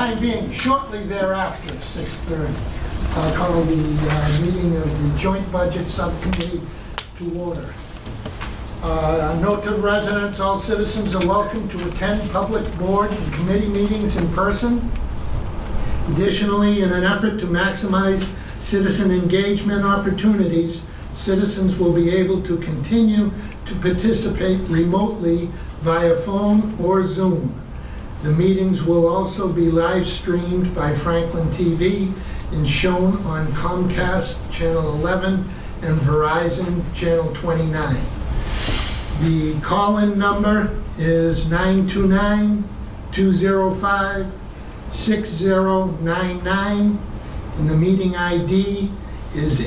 time being, shortly thereafter, 6:30, I'll call the meeting of the Joint Budget Subcommittee to order. Note to the residents, all citizens are welcome to attend public board and committee meetings in person. Additionally, in an effort to maximize citizen engagement opportunities, citizens will be able to continue to participate remotely via phone or Zoom. The meetings will also be live streamed by Franklin TV and shown on Comcast Channel 11 and Verizon Channel 29. The call-in number is 929-205-6099, and the meeting ID is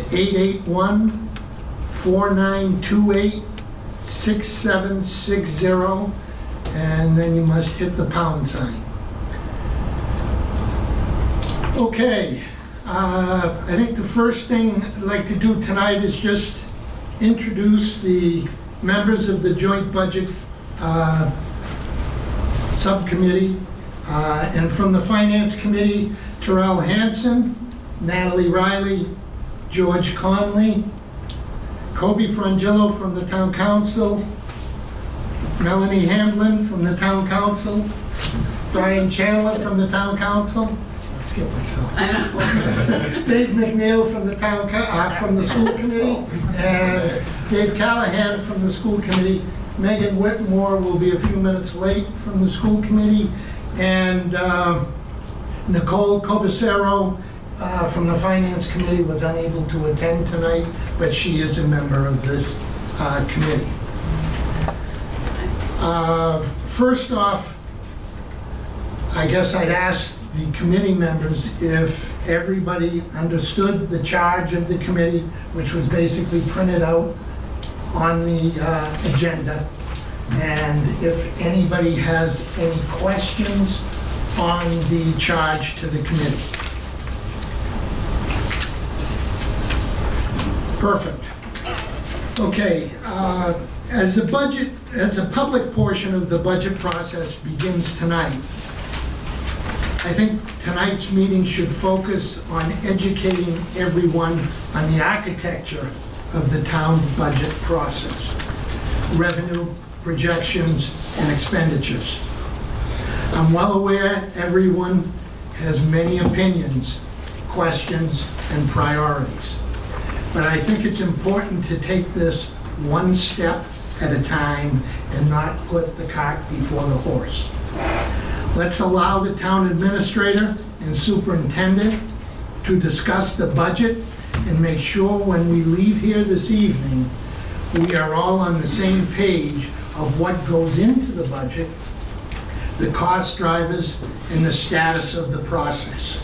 881-4928-6760, and then you must hit the pound sign. Okay, I think the first thing I'd like to do tonight is just introduce the members of the Joint Budget Subcommittee. And from the Finance Committee, Terrell Hansen, Natalie Riley, George Conley, Kobe Frangillo from the Town Council, Melanie Hamblin from the Town Council, Brian Chandler from the Town Council, I skipped myself. I know. Dave McNeil from the from the School Committee, and Dave Callahan from the School Committee. Megan Whitmore will be a few minutes late from the School Committee, and Nicole Cobacero from the Finance Committee was unable to attend tonight, but she is a member of this committee. First off, I guess I'd ask the committee members if everybody understood the charge of the committee, which was basically printed out on the agenda, and if anybody has any questions on the charge to the committee. Perfect. Okay, as the public portion of the budget process begins tonight, I think tonight's meeting should focus on educating everyone on the architecture of the town budget process, revenue, projections, and expenditures. I'm well aware everyone has many opinions, questions, and priorities, but I think it's important to take this one step at a time and not put the cart before the horse. Let's allow the town administrator and superintendent to discuss the budget and make sure when we leave here this evening, we are all on the same page of what goes into the budget, the cost drivers, and the status of the process.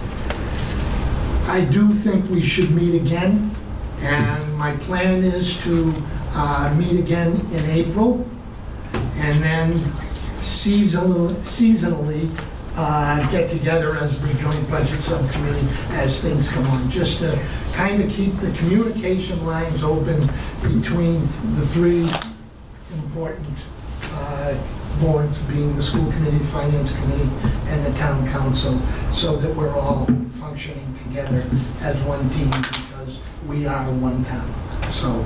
I do think we should meet again, and my plan is to meet again in April, and then seasonally get together as the Joint Budget Subcommittee as things come on, just to kind of keep the communication lines open between the three important boards, being the School Committee, Finance Committee, and the Town Council, so that we're all functioning together as one team, because we are one town. So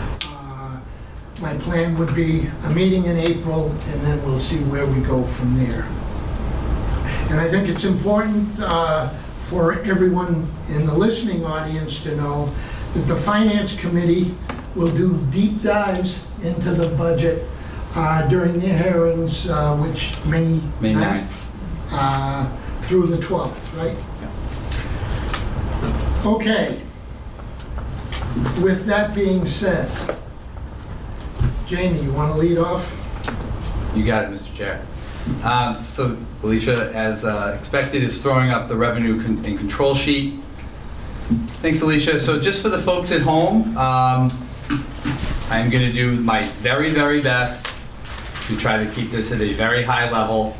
my plan would be a meeting in April, and then we'll see where we go from there. And I think it's important for everyone in the listening audience to know that the Finance Committee will do deep dives into the budget during their hearings, which May 9th through the 12th, right? Yeah. Okay. With that being said, Jamie, you want to lead off? You got it, Mr. Chair. So Alicia, as expected, is throwing up the revenue and control sheet. Thanks, Alicia. So just for the folks at home, I'm going to do my very, very best to try to keep this at a very high level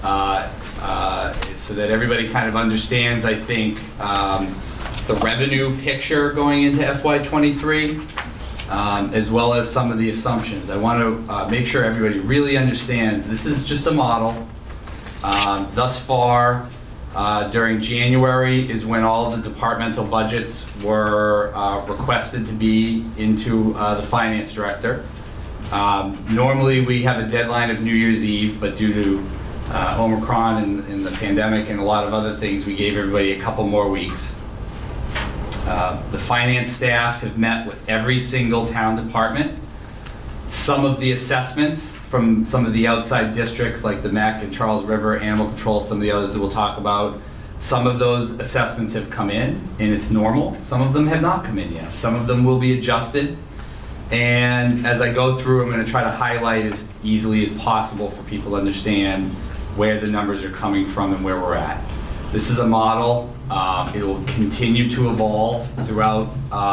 so that everybody kind of understands, I think, the revenue picture going into FY23. As well as some of the assumptions. I want to make sure everybody really understands this is just a model. Thus far, During January is when all the departmental budgets were requested to be into the finance director. Normally we have a deadline of New Year's Eve, but due to Omicron and the pandemic and a lot of other things, we gave everybody a couple more weeks. The finance staff have met with every single town department. Some of the assessments from some of the outside districts like the MEC and Charles River, Animal Control, some of the others that we'll talk about, some of those assessments have come in and it's normal. Some of them have not come in yet. Some of them will be adjusted. And as I go through, I'm going to try to highlight as easily as possible for people to understand where the numbers are coming from and where we're at. This is a model. It will continue to evolve throughout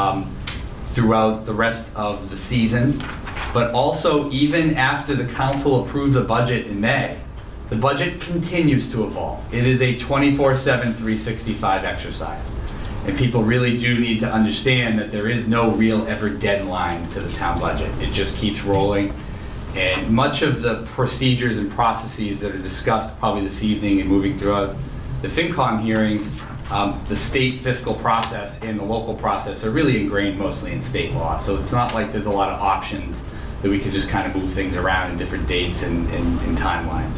the rest of the season. But also, even after the council approves a budget in May, the budget continues to evolve. It is a 24/7, 365 exercise. And people really do need to understand that there is no real ever deadline to the town budget. It just keeps rolling. And much of the procedures and processes that are discussed probably this evening and moving throughout the FinCom hearings, the state fiscal process and the local process are really ingrained mostly in state law. So it's not like there's a lot of options that we could just kind of move things around in different dates and timelines.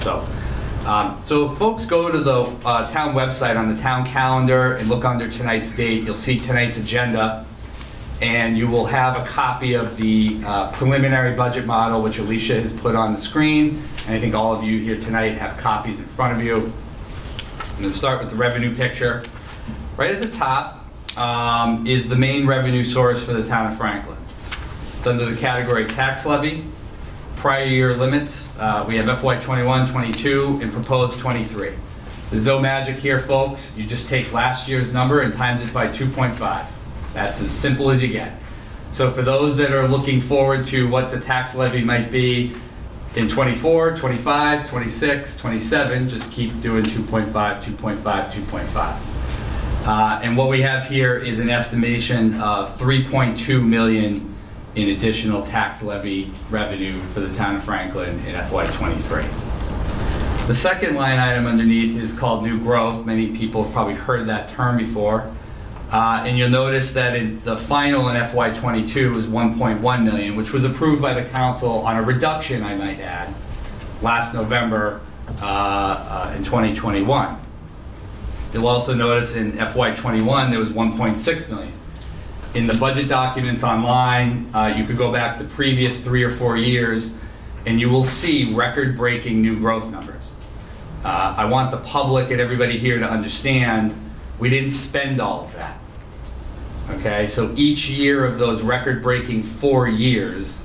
So if folks go to the town website on the town calendar and look under tonight's date, you'll see tonight's agenda, and you will have a copy of the preliminary budget model, which Alicia has put on the screen, and I think all of you here tonight have copies in front of you. I'm going to start with the revenue picture. Right at the top is the main revenue source for the town of Franklin. It's under the category tax levy, prior year limits. We have FY 21, 22, and proposed 23. There's no magic here, folks. You just take last year's number and times it by 2.5. That's as simple as you get. So for those that are looking forward to what the tax levy might be in 24, 25, 26, 27, just keep doing 2.5, 2.5, 2.5. And what we have here is an estimation of 3.2 million in additional tax levy revenue for the town of Franklin in FY 23. The second line item underneath is called new growth. Many people have probably heard that term before. And you'll notice that in the final in FY 22 was 1.1 million, which was approved by the council on a reduction, I might add, last November in 2021. You'll also notice in FY 21 there was 1.6 million. In the budget documents online, you could go back the previous 3 or 4 years and you will see record-breaking new growth numbers. I want the public and everybody here to understand we didn't spend all of that. Okay, so each year of those record-breaking 4 years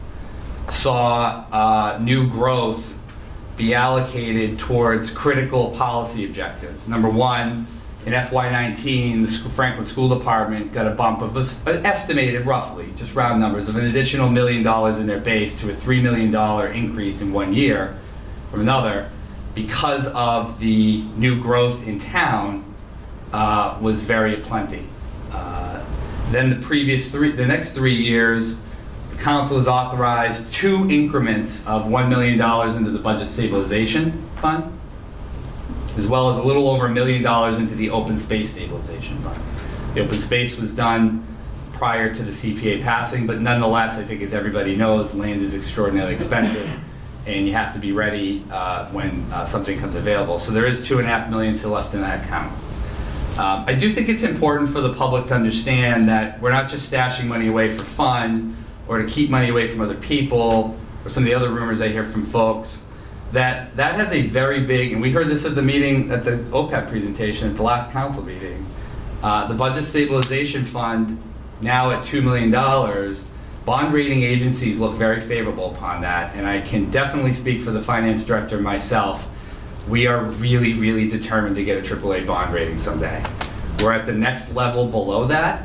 saw new growth be allocated towards critical policy objectives. Number one, in FY19, the Franklin School Department got a bump of estimated roughly, just round numbers, of an additional $1 million in their base to a $3 million increase in 1 year from another, because of the new growth in town was very aplenty. Then the next 3 years, the council has authorized 2 increments of $1 million into the budget stabilization fund, as well as a little over $1 million into the open space stabilization fund. The open space was done prior to the CPA passing, but nonetheless, I think as everybody knows, land is extraordinarily expensive and you have to be ready when something comes available. So there is $2.5 million still left in that account. I do think it's important for the public to understand that we're not just stashing money away for fun or to keep money away from other people or some of the other rumors I hear from folks. That has a very big, and we heard this at the meeting, at the OPEB presentation at the last council meeting, the Budget Stabilization Fund, now at $2 million, bond rating agencies look very favorable upon that, and I can definitely speak for the finance director and myself. We are really, really determined to get a AAA bond rating someday. We're at the next level below that,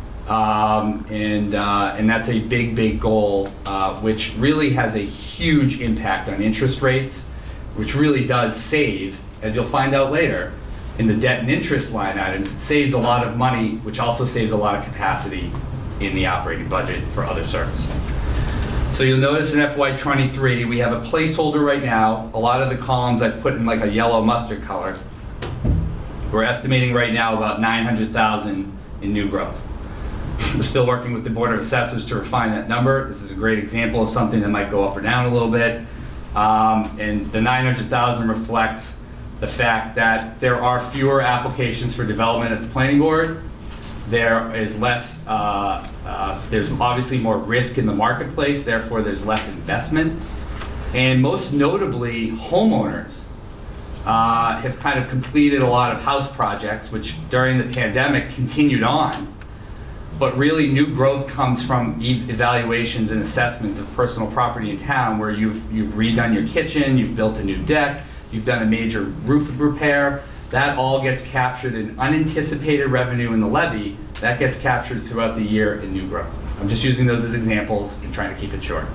and that's a big, big goal, which really has a huge impact on interest rates, which really does save, as you'll find out later, in the debt and interest line items. It saves a lot of money, which also saves a lot of capacity in the operating budget for other services. So you'll notice in FY 23, we have a placeholder right now. A lot of the columns I've put in like a yellow mustard color. We're estimating right now about 900,000 in new growth. We're still working with the Board of Assessors to refine that number. This is a great example of something that might go up or down a little bit. And the 900,000 reflects the fact that there are fewer applications for development at the planning board. There is less, there's obviously more risk in the marketplace, therefore there's less investment. And most notably, homeowners have kind of completed a lot of house projects, which during the pandemic continued on. But really, new growth comes from evaluations and assessments of personal property in town, where you've redone your kitchen, you've built a new deck, you've done a major roof repair. That all gets captured in unanticipated revenue in the levy. That gets captured throughout the year in new growth. I'm just using those as examples and trying to keep it short.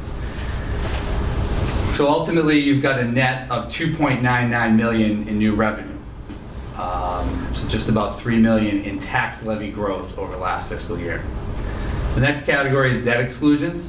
So ultimately, you've got a net of 2.99 million in new revenue. So just about 3 million in tax levy growth over the last fiscal year. The next category is debt exclusions.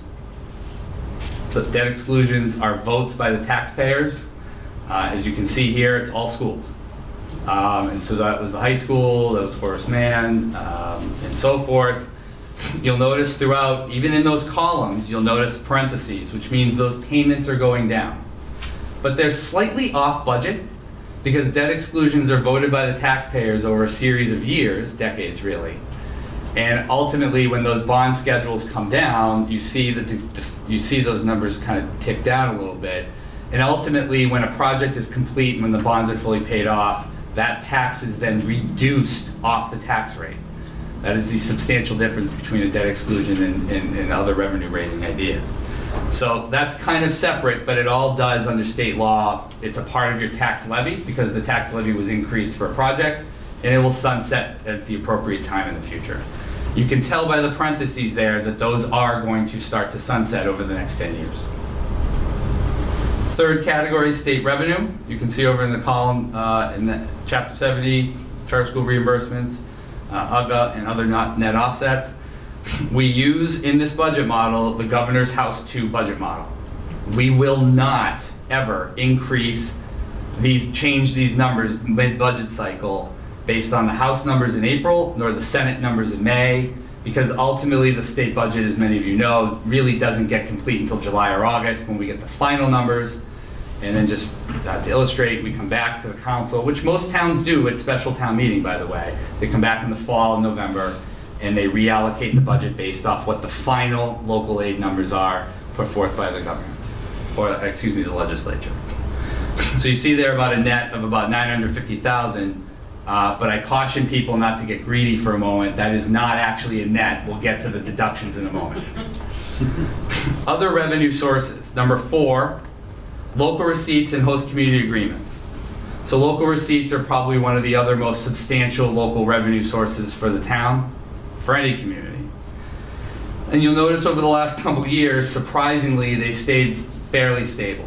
The debt exclusions are votes by the taxpayers. As you can see here, it's all schools. And so that was the high school, that was Horace Mann, and so forth. You'll notice throughout, even in those columns, you'll notice parentheses, which means those payments are going down. But they're slightly off budget, because debt exclusions are voted by the taxpayers over a series of years, decades really. And ultimately, when those bond schedules come down, you see that you see those numbers kind of tick down a little bit. And ultimately, when a project is complete and when the bonds are fully paid off, that tax is then reduced off the tax rate. That is the substantial difference between a debt exclusion and other revenue raising ideas. So that's kind of separate, but it all does under state law. It's a part of your tax levy because the tax levy was increased for a project, and it will sunset at the appropriate time in the future. You can tell by the parentheses there that those are going to start to sunset over the next 10 years. Third category is state revenue. You can see over in the column in the Chapter 70, charter school reimbursements, UGA, and other net offsets. We use in this budget model the Governor's House 2 budget model. We will not ever change these numbers mid-budget cycle based on the House numbers in April nor the Senate numbers in May, because ultimately the state budget, as many of you know, really doesn't get complete until July or August when we get the final numbers. And then just to illustrate, we come back to the council, which most towns do at special town meeting, by the way. They come back in the fall in November, and they reallocate the budget based off what the final local aid numbers are put forth by the government, or excuse me, the legislature. So you see there about a net of about 950,000, but I caution people not to get greedy for a moment. That is not actually a net. We'll get to the deductions in a moment. Other revenue sources. Number 4, local receipts and host community agreements. So local receipts are probably one of the other most substantial local revenue sources for the town, for any community. And you'll notice over the last couple of years, surprisingly, they've stayed fairly stable.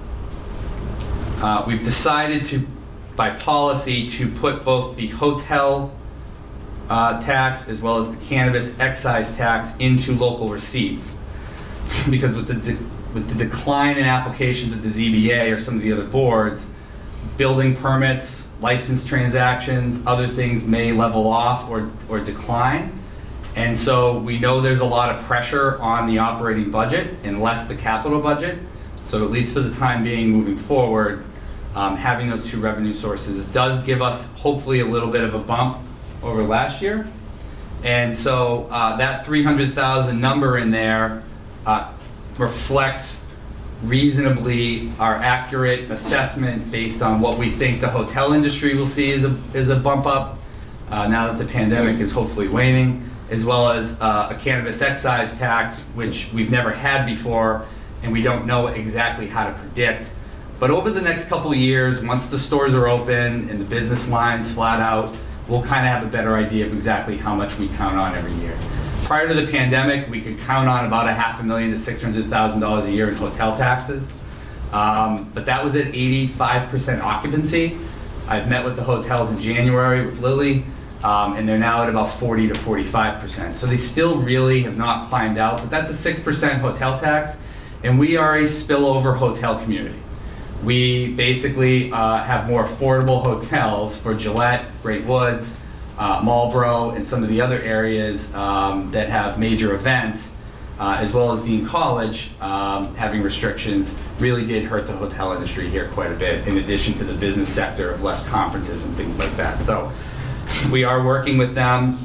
We've decided to, by policy, to put both the hotel tax as well as the cannabis excise tax into local receipts. Because with the decline in applications at the ZBA or some of the other boards, building permits, license transactions, other things may level off or decline. And so we know there's a lot of pressure on the operating budget and less the capital budget. So at least for the time being moving forward, having those two revenue sources does give us hopefully a little bit of a bump over last year. And so that 300,000 number in there reflects reasonably our accurate assessment based on what we think the hotel industry will see as a bump up now that the pandemic is hopefully waning, as well as a cannabis excise tax, which we've never had before and we don't know exactly how to predict. But over the next couple of years, once the stores are open and the business lines flat out, we'll kind of have a better idea of exactly how much we count on every year. Prior to the pandemic, we could count on about $500,000 to $600,000 a year in hotel taxes. But that was at 85% occupancy. I've met with the hotels in January with Lily, and they're now at about 40 to 45%. So they still really have not climbed out, but that's a 6% hotel tax, and we are a spillover hotel community. We basically have more affordable hotels for Gillette, Great Woods, Marlboro, and some of the other areas that have major events, as well as Dean College having restrictions, really did hurt the hotel industry here quite a bit, in addition to the business sector of less conferences and things like that. So we are working with them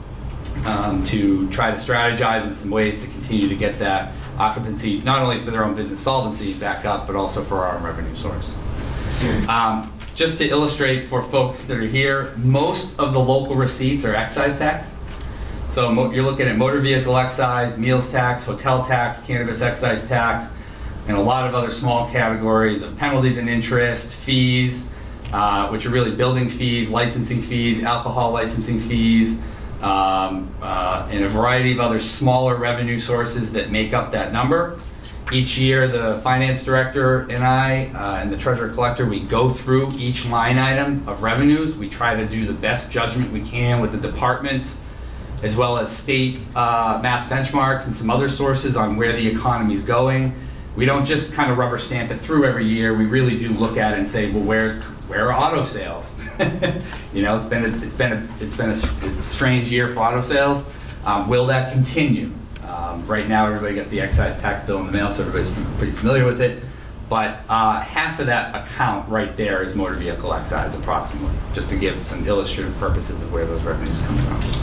to try to strategize in some ways to continue to get that occupancy, not only for their own business solvency back up, but also for our revenue source. Just to illustrate for folks that are here, most of the local receipts are excise tax. So you're looking at motor vehicle excise, meals tax, hotel tax, cannabis excise tax, and a lot of other small categories of penalties and interest, fees, which are really building fees, licensing fees, alcohol licensing fees, and a variety of other smaller revenue sources that make up that number. Each year, the finance director and I and the treasurer collector, we go through each line item of revenues. We try to do the best judgment we can with the departments, as well as state mass benchmarks and some other sources on where the economy is going. We don't just kind of rubber stamp it through every year. We really do look at it and say, well, where are auto sales? You know, it's been a strange year for auto sales. Will that continue? Right now, everybody got the excise tax bill in the mail, so everybody's pretty familiar with it. But half of that account right there is motor vehicle excise, approximately, just to give some illustrative purposes of where those revenues come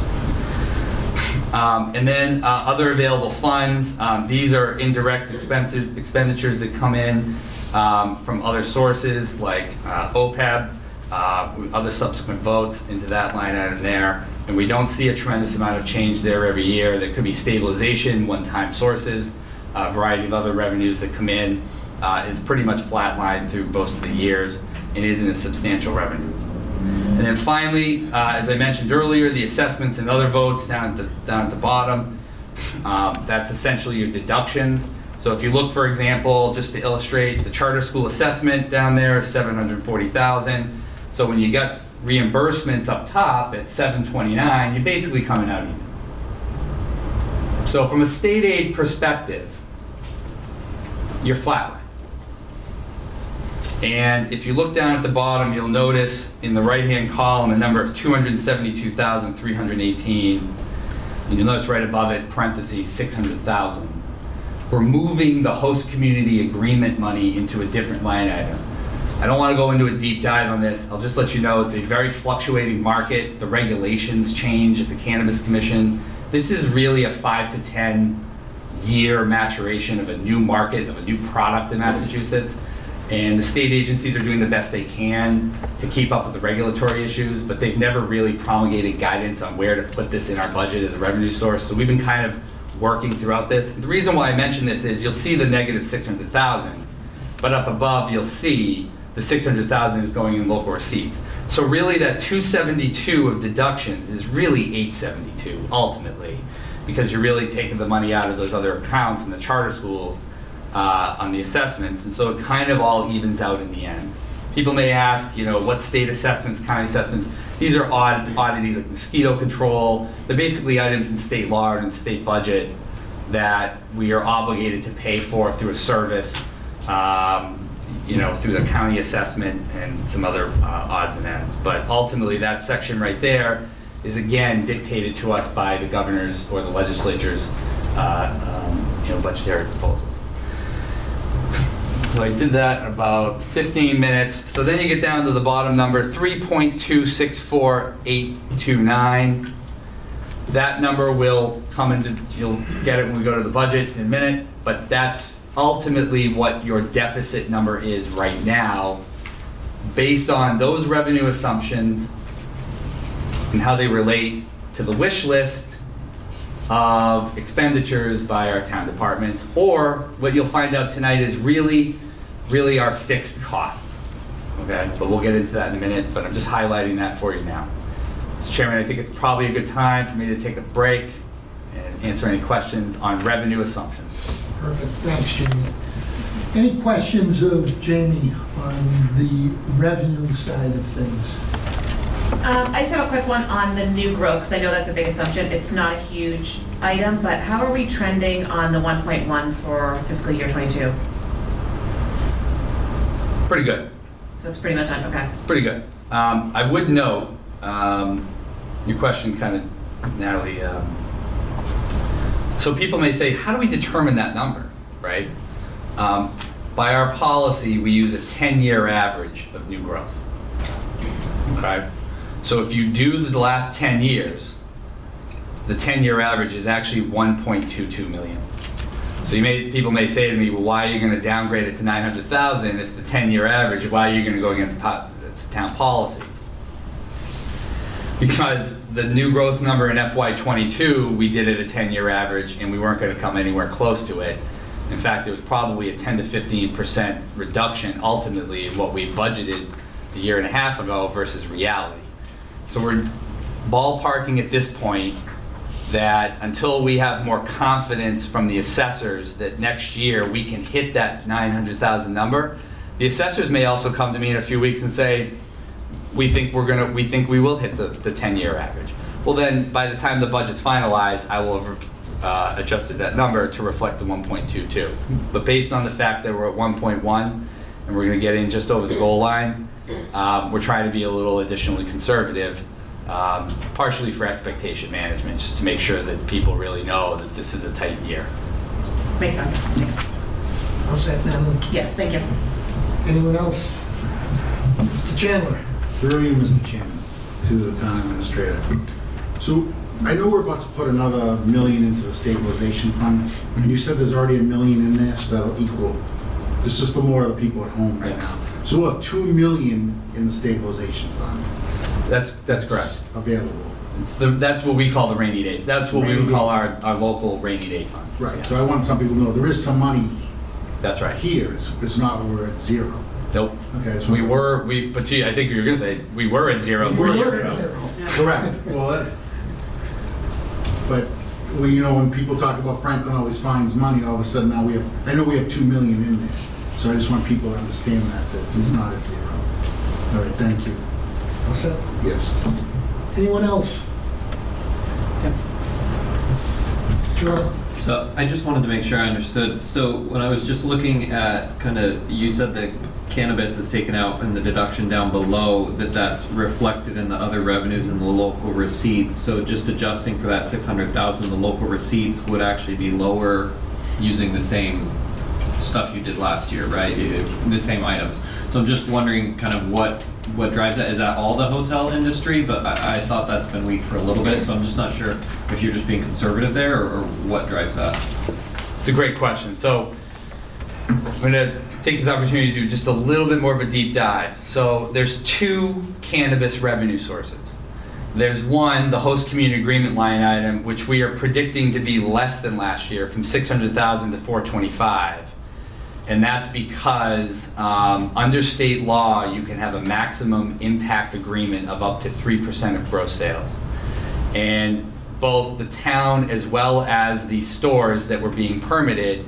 from. And then other available funds. These are indirect expenditures that come in from other sources like OPEB, other subsequent votes into that line item there. And we don't see a tremendous amount of change there every year. There could be stabilization, one-time sources, a variety of other revenues that come in. It's pretty much flatlined through most of the years and isn't a substantial revenue. And then finally, as I mentioned earlier, the assessments and other votes down at the bottom. That's essentially your deductions. So if you look, for example, just to illustrate, the charter school assessment down there is $740,000. So when you got reimbursements up top at $729, you're basically coming out even. So from a state aid perspective, you're flatline. And if you look down at the bottom, you'll notice in the right-hand column a number of 272,318, and you'll notice right above it, parentheses, 600,000. We're moving the host community agreement money into a different line item. I don't want to go into a deep dive on this. I'll just let you know it's a very fluctuating market. The regulations change at the Cannabis Commission. This is really a 5 to 10 year maturation of a new market, of a new product in Massachusetts. And the state agencies are doing the best they can to keep up with the regulatory issues, but they've never really promulgated guidance on where to put this in our budget as a revenue source. So we've been kind of working throughout this. The reason why I mention this is you'll see the negative 600,000, but up above you'll see the 600,000 is going in local receipts. So really that 272 of deductions is really 872 ultimately, because you're really taking the money out of those other accounts in the charter schools on the assessments, and so it kind of all evens out in the end. People may ask, you know, what state assessments, county assessments? These are oddities like mosquito control. They're basically items in state law and the state budget that we are obligated to pay for through a service, you know, through the county assessment and some other odds and ends. But ultimately, that section right there is again dictated to us by the governors or the legislature's, you know, budgetary proposals. So I did that in about 15 minutes. So then you get down to the bottom number, 3.264829. That number will come into, you'll get it when we go to the budget in a minute, but that's ultimately what your deficit number is right now, based on those revenue assumptions and how they relate to the wish list of expenditures by our town departments, or what you'll find out tonight is really our fixed costs. Okay, but we'll get into that in a minute, but I'm just highlighting that for you now. Mr. Chairman, I think it's probably a good time for me to take a break and answer any questions on revenue assumptions. Perfect, thanks, Jamie. Any questions of Jamie on the revenue side of things? I just have a quick one on the new growth, because I know that's a big assumption. It's not a huge item, but how are we trending on the 1.1 for fiscal year 22? Pretty good. So it's pretty much on, okay. Pretty good. I would note, your question kind of, Natalie, so people may say, how do we determine that number, right? By our policy, we use a 10-year average of new growth, okay? So if you do the last 10 years, the 10-year average is actually 1.22 million. So people may say to me, well, why are you going to downgrade it to 900,000 if the 10-year average? Why are you going to go against town policy? Because the new growth number in FY22, we did it a 10-year average, and we weren't going to come anywhere close to it. In fact, it was probably a 10 to 15% reduction ultimately in what we budgeted a year and a half ago versus reality. So we're ballparking at this point that until we have more confidence from the assessors that next year we can hit that 900,000 number, the assessors may also come to me in a few weeks and say, we think we will hit the 10-year average. Well, then by the time the budget's finalized, I will have adjusted that number to reflect the 1.22. But based on the fact that we're at 1.1 and we're going to get in just over the goal line, we're trying to be a little additionally conservative. Partially for expectation management, just to make sure that people really know that this is a tight year. Makes sense. Thanks. All set, Natalie? Yes, thank you. Anyone else? Mr. Chandler? Through you, Mr. Chairman, to the town administrator. So I know we're about to put another $1 million into the stabilization fund, and you said there's already $1 million in there, so that'll equal. This is for more of the people at home right now. So we'll have $2 million in the stabilization fund. That's correct. Available. That's what we call the rainy day. That's what we would call our local rainy day fund. Right. Yeah. So I want some people to know there is some money. That's right. Here. It's not where we're at zero. Nope. Okay. So But I think you were going to say we were at zero. We 4 were years at ago. zero. Correct. Well, that's. But when people talk about Franklin always finds money, all of a sudden now I know we have $2 million in there. So I just want people to understand that it's not at zero. All right. Thank you. All set? Yes. Anyone else? Sure. So I just wanted to make sure I understood. So when I was just looking at you said that cannabis is taken out and the deduction down below, that's reflected in the other revenues and the local receipts. So just adjusting for that 600,000, the local receipts would actually be lower using the same stuff you did last year, right? The same items. So I'm just wondering kind of what drives that. Is that all the hotel industry? But I thought that's been weak for a little bit, so I'm just not sure if you're just being conservative there or what drives that. It's a great question. So I'm going to take this opportunity to do just a little bit more of a deep dive. So there's two cannabis revenue sources. There's one, the host community agreement line item, which we are predicting to be less than last year, from 600,000 to 425. And that's because under state law, you can have a maximum impact agreement of up to 3% of gross sales. And both the town as well as the stores that were being permitted,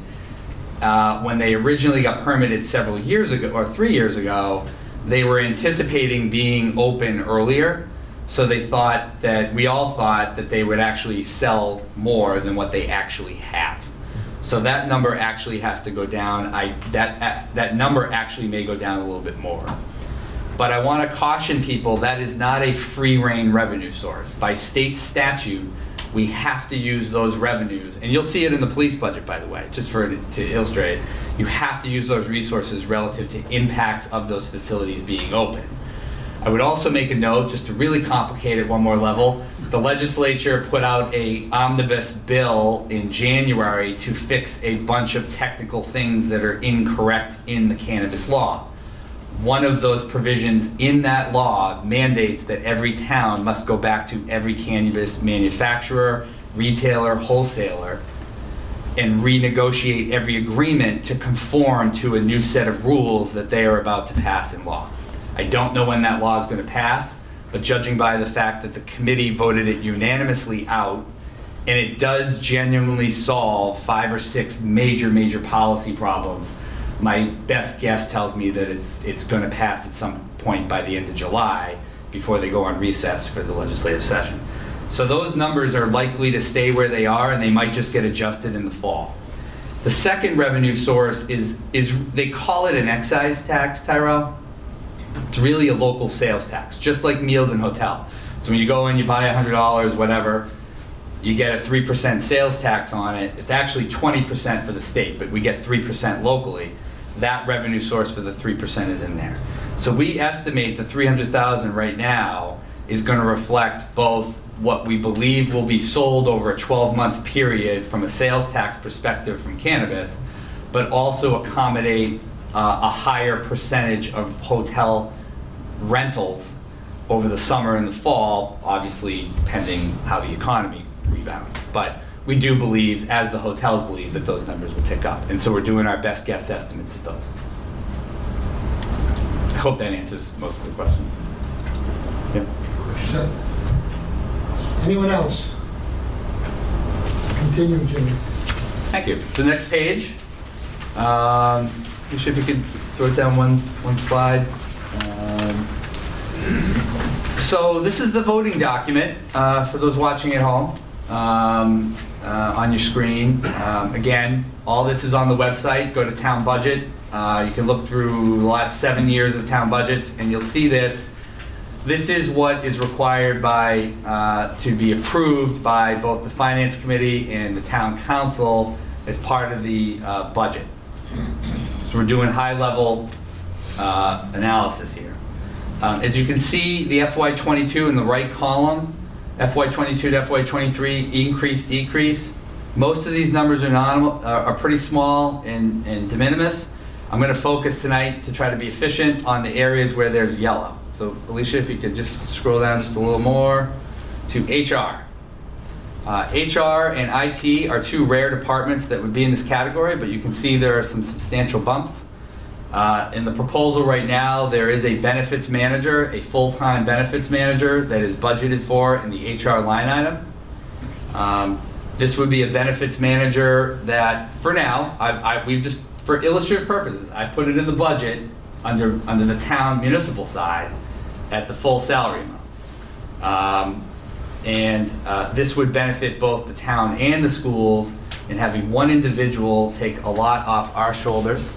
when they originally got permitted several years ago, or 3 years ago, they were anticipating being open earlier. So we all thought that they would actually sell more than what they actually have. So that number actually has to go down. That number actually may go down a little bit more. But I want to caution people, that is not a free rein revenue source. By state statute, we have to use those revenues, and you'll see it in the police budget, by the way, just to illustrate. You have to use those resources relative to impacts of those facilities being open. I would also make a note, just to really complicate it one more level, the legislature put out an omnibus bill in January to fix a bunch of technical things that are incorrect in the cannabis law. One of those provisions in that law mandates that every town must go back to every cannabis manufacturer, retailer, wholesaler, and renegotiate every agreement to conform to a new set of rules that they are about to pass in law. I don't know when that law is going to pass, but judging by the fact that the committee voted it unanimously out, and it does genuinely solve 5 or 6 major policy problems, my best guess tells me that it's going to pass at some point by the end of July before they go on recess for the legislative session. So those numbers are likely to stay where they are, and they might just get adjusted in the fall. The second revenue source is they call it an excise tax, Tyrell. It's really a local sales tax, just like meals and hotel. So when you go in, you buy $100, whatever, you get a 3% sales tax on it. It's actually 20% for the state, but we get 3% locally. That revenue source for the 3% is in there. So we estimate the $300,000 right now is going to reflect both what we believe will be sold over a 12-month period from a sales tax perspective from cannabis, but also accommodate a higher percentage of hotel rentals over the summer and the fall, obviously pending how the economy rebounds. But we do believe, as the hotels believe, that those numbers will tick up. And so we're doing our best guess estimates of those. I hope that answers most of the questions. Yeah. So, anyone else? Continue, Jimmy. Thank you. So next page. If you could throw it down one slide. So this is the voting document for those watching at home on your screen. Again, all this is on the website. Go to town budget. You can look through the last 7 years of town budgets and you'll see this. This is what is required by to be approved by both the finance committee and the town council as part of the budget. So we're doing high-level analysis here. As you can see, the FY22 in the right column, FY22 to FY23, increase, decrease. Most of these numbers are pretty small and de minimis. I'm going to focus tonight to try to be efficient on the areas where there's yellow. So Alicia, if you could just scroll down just a little more to HR. HR and IT are two rare departments that would be in this category, but you can see there are some substantial bumps. In the proposal right now, there is a benefits manager, a full-time benefits manager that is budgeted for in the HR line item. This would be a benefits manager that, for now, we've just, for illustrative purposes, I put it in the budget under the town municipal side at the full salary amount. This would benefit both the town and the schools in having one individual take a lot off our shoulders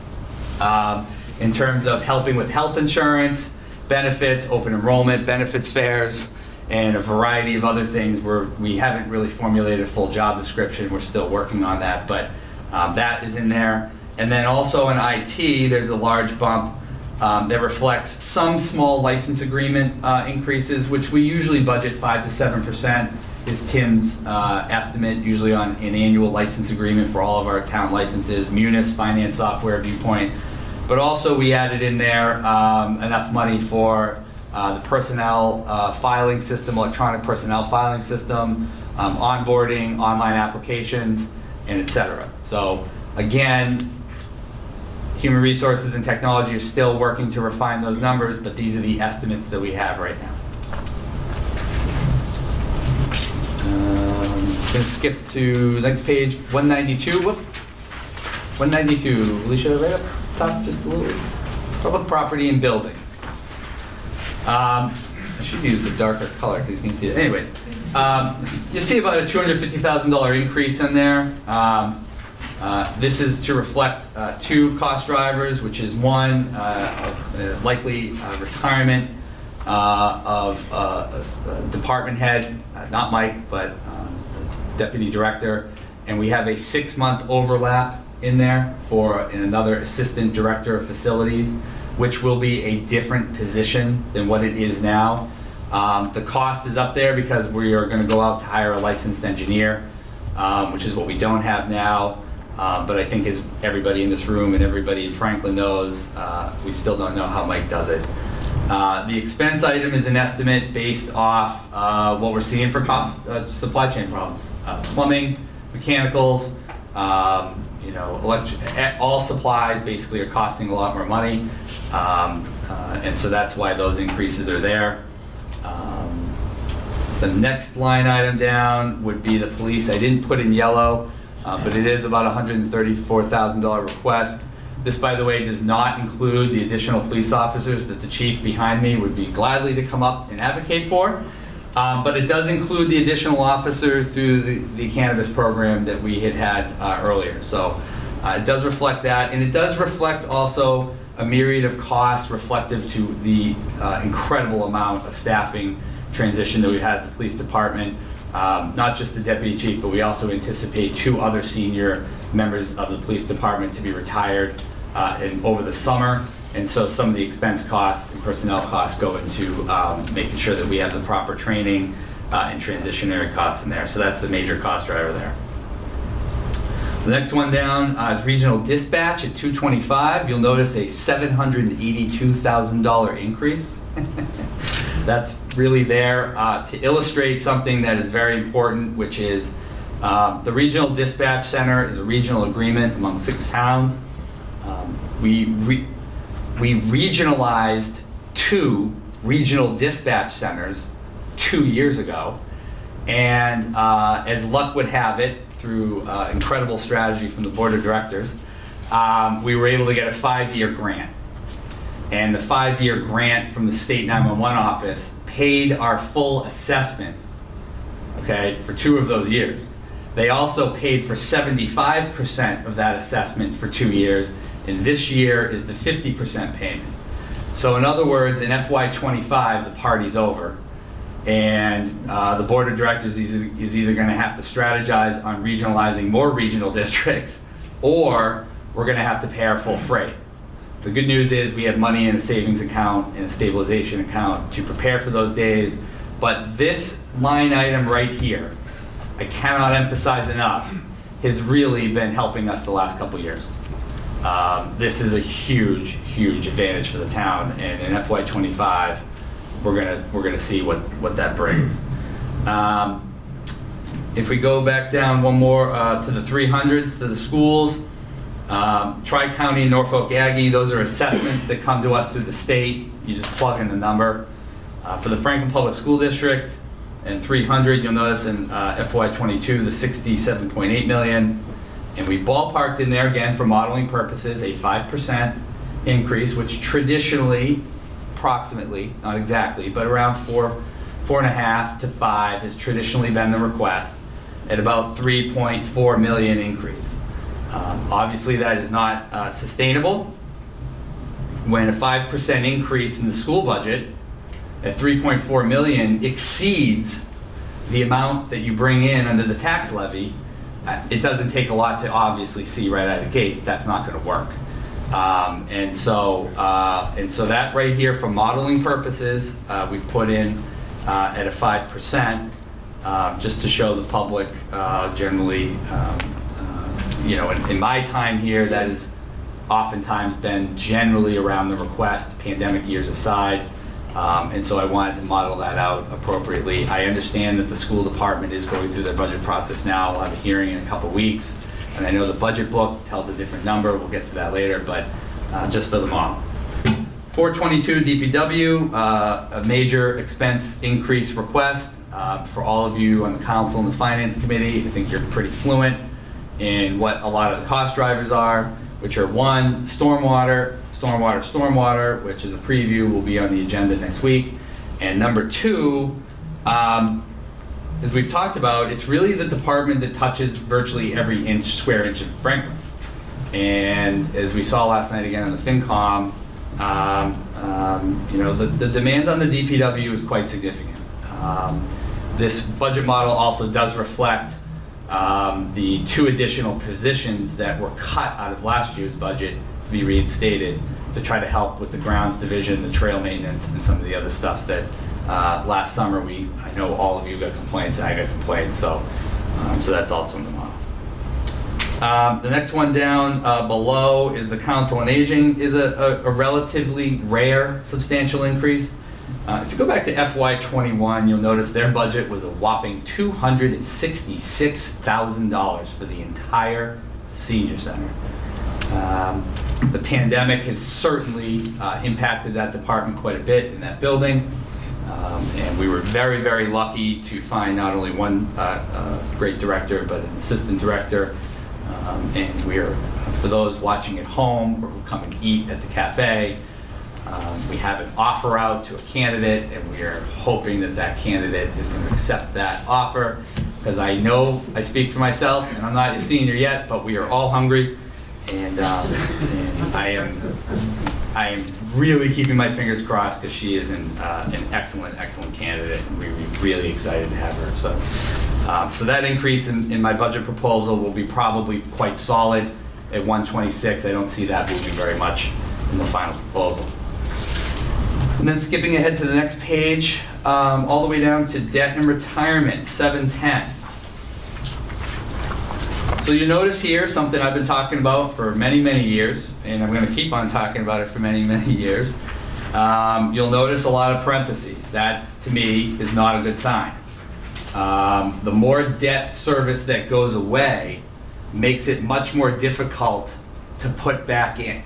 in terms of helping with health insurance, benefits, open enrollment, benefits fairs, and a variety of other things where we haven't really formulated a full job description. We're still working on that, but that is in there. And then also in IT, there's a large bump that reflects some small license agreement increases, which we usually budget 5 to 7%, is Tim's estimate, usually on an annual license agreement for all of our town licenses, Munis, Finance Software, Viewpoint. But also we added in there enough money for the personnel filing system, electronic personnel filing system, onboarding, online applications, and et cetera. So again, Human Resources and Technology are still working to refine those numbers, but these are the estimates that we have right now. I'm going to skip to the next page, 192. Whoop. 192, Alicia, right up top, just a little. Public property and buildings. I should use the darker color because you can see it. Anyways, you see about a $250,000 increase in there. This is to reflect two cost drivers, which is one, likely retirement of a department head, not Mike, but deputy director. And we have a 6-month overlap in there for another assistant director of facilities, which will be a different position than what it is now. The cost is up there because we are going to go out to hire a licensed engineer, which is what we don't have now. But I think as everybody in this room and everybody in Franklin knows, we still don't know how Mike does it. The expense item is an estimate based off what we're seeing for cost supply chain problems. Plumbing, mechanicals, all supplies basically are costing a lot more money. And so that's why those increases are there. The next line item down would be the police. I didn't put in yellow, but it is about $134,000 request. This, by the way, does not include the additional police officers that the chief behind me would be gladly to come up and advocate for. But it does include the additional officers through the cannabis program that we had earlier. So It does reflect that, and it does reflect also a myriad of costs reflective to the incredible amount of staffing transition that we've had at the police department. Not just the deputy chief, but we also anticipate 2 other senior members of the police department to be retired over the summer. And so some of the expense costs and personnel costs go into making sure that we have the proper training and transitionary costs in there. So that's the major cost driver there. The next one down is regional dispatch at 225. You'll notice a $782,000 increase. That's really there to illustrate something that is very important, which is the regional dispatch center is a regional agreement among 6 towns. We regionalized 2 regional dispatch centers 2 years ago, and as luck would have it, through incredible strategy from the board of directors, we were able to get a 5-year grant. And the 5-year grant from the state 911 office paid our full assessment, okay, for 2 of those years. They also paid for 75% of that assessment for 2 years, and this year is the 50% payment. So in other words, in FY25, the party's over. And the board of directors is either going to have to strategize on regionalizing more regional districts, or we're going to have to pay our full freight. The good news is we have money in a savings account and a stabilization account to prepare for those days. But this line item right here, I cannot emphasize enough, has really been helping us the last couple years. This is a huge, huge advantage for the town, and in FY25, we're gonna see what that brings. If we go back down one more to the 300s, to the schools, Tri-County, Norfolk Aggie, those are assessments that come to us through the state. You just plug in the number. For the Franklin Public School District and 300, you'll notice in FY22 the 67.8 million, and we ballparked in there again for modeling purposes a 5% increase, which traditionally, approximately, not exactly, but around 4.5 to 5 has traditionally been the request, at about 3.4 million increase. Obviously that is not sustainable. When a 5% increase in the school budget at 3.4 million exceeds the amount that you bring in under the tax levy, it doesn't take a lot to obviously see right out of the gate that that's not going to work. And so that right here, for modeling purposes, we've put in at a 5%, just to show the public generally, you know, in my time here, that has oftentimes been generally around the request, pandemic years aside. And so I wanted to model that out appropriately. I understand that the school department is going through their budget process now. We'll have a hearing in a couple weeks. And I know the budget book tells a different number. We'll get to that later, but just for the model. 422 DPW, a major expense increase request. For all of you on the council and the finance committee, I think you're pretty fluent in what a lot of the cost drivers are, which are 1, stormwater, which is a preview, will be on the agenda next week. And number 2, as we've talked about, it's really the department that touches virtually every square inch of Franklin. And as we saw last night again on the FinCom, you know, the demand on the DPW is quite significant. This budget model also does reflect the 2 additional positions that were cut out of last year's budget to be reinstated to try to help with the grounds division, the trail maintenance, and some of the other stuff that last summer I know all of you got complaints, and I got complaints, so that's also in the model. The next one down below is the Council on Aging, is a relatively rare substantial increase. If you go back to FY21, you'll notice their budget was a whopping $266,000 for the entire senior center. The pandemic has certainly impacted that department quite a bit in that building. And we were very, very lucky to find not only one great director, but an assistant director. And we are, for those watching at home or who come and eat at the cafe, we have an offer out to a candidate, and we are hoping that that candidate is going to accept that offer, because I know I speak for myself, and I'm not a senior yet, but we are all hungry. And I am really keeping my fingers crossed because she is an excellent candidate, and we're really excited to have her. So that increase in my budget proposal will be probably quite solid at 126. I don't see that moving very much in the final proposal. And then skipping ahead to the next page, all the way down to debt and retirement, 710. So you notice here something I've been talking about for many, many years, and I'm going to keep on talking about it for many, many years. You'll notice a lot of parentheses. That, to me, is not a good sign. The more debt service that goes away makes it much more difficult to put back in.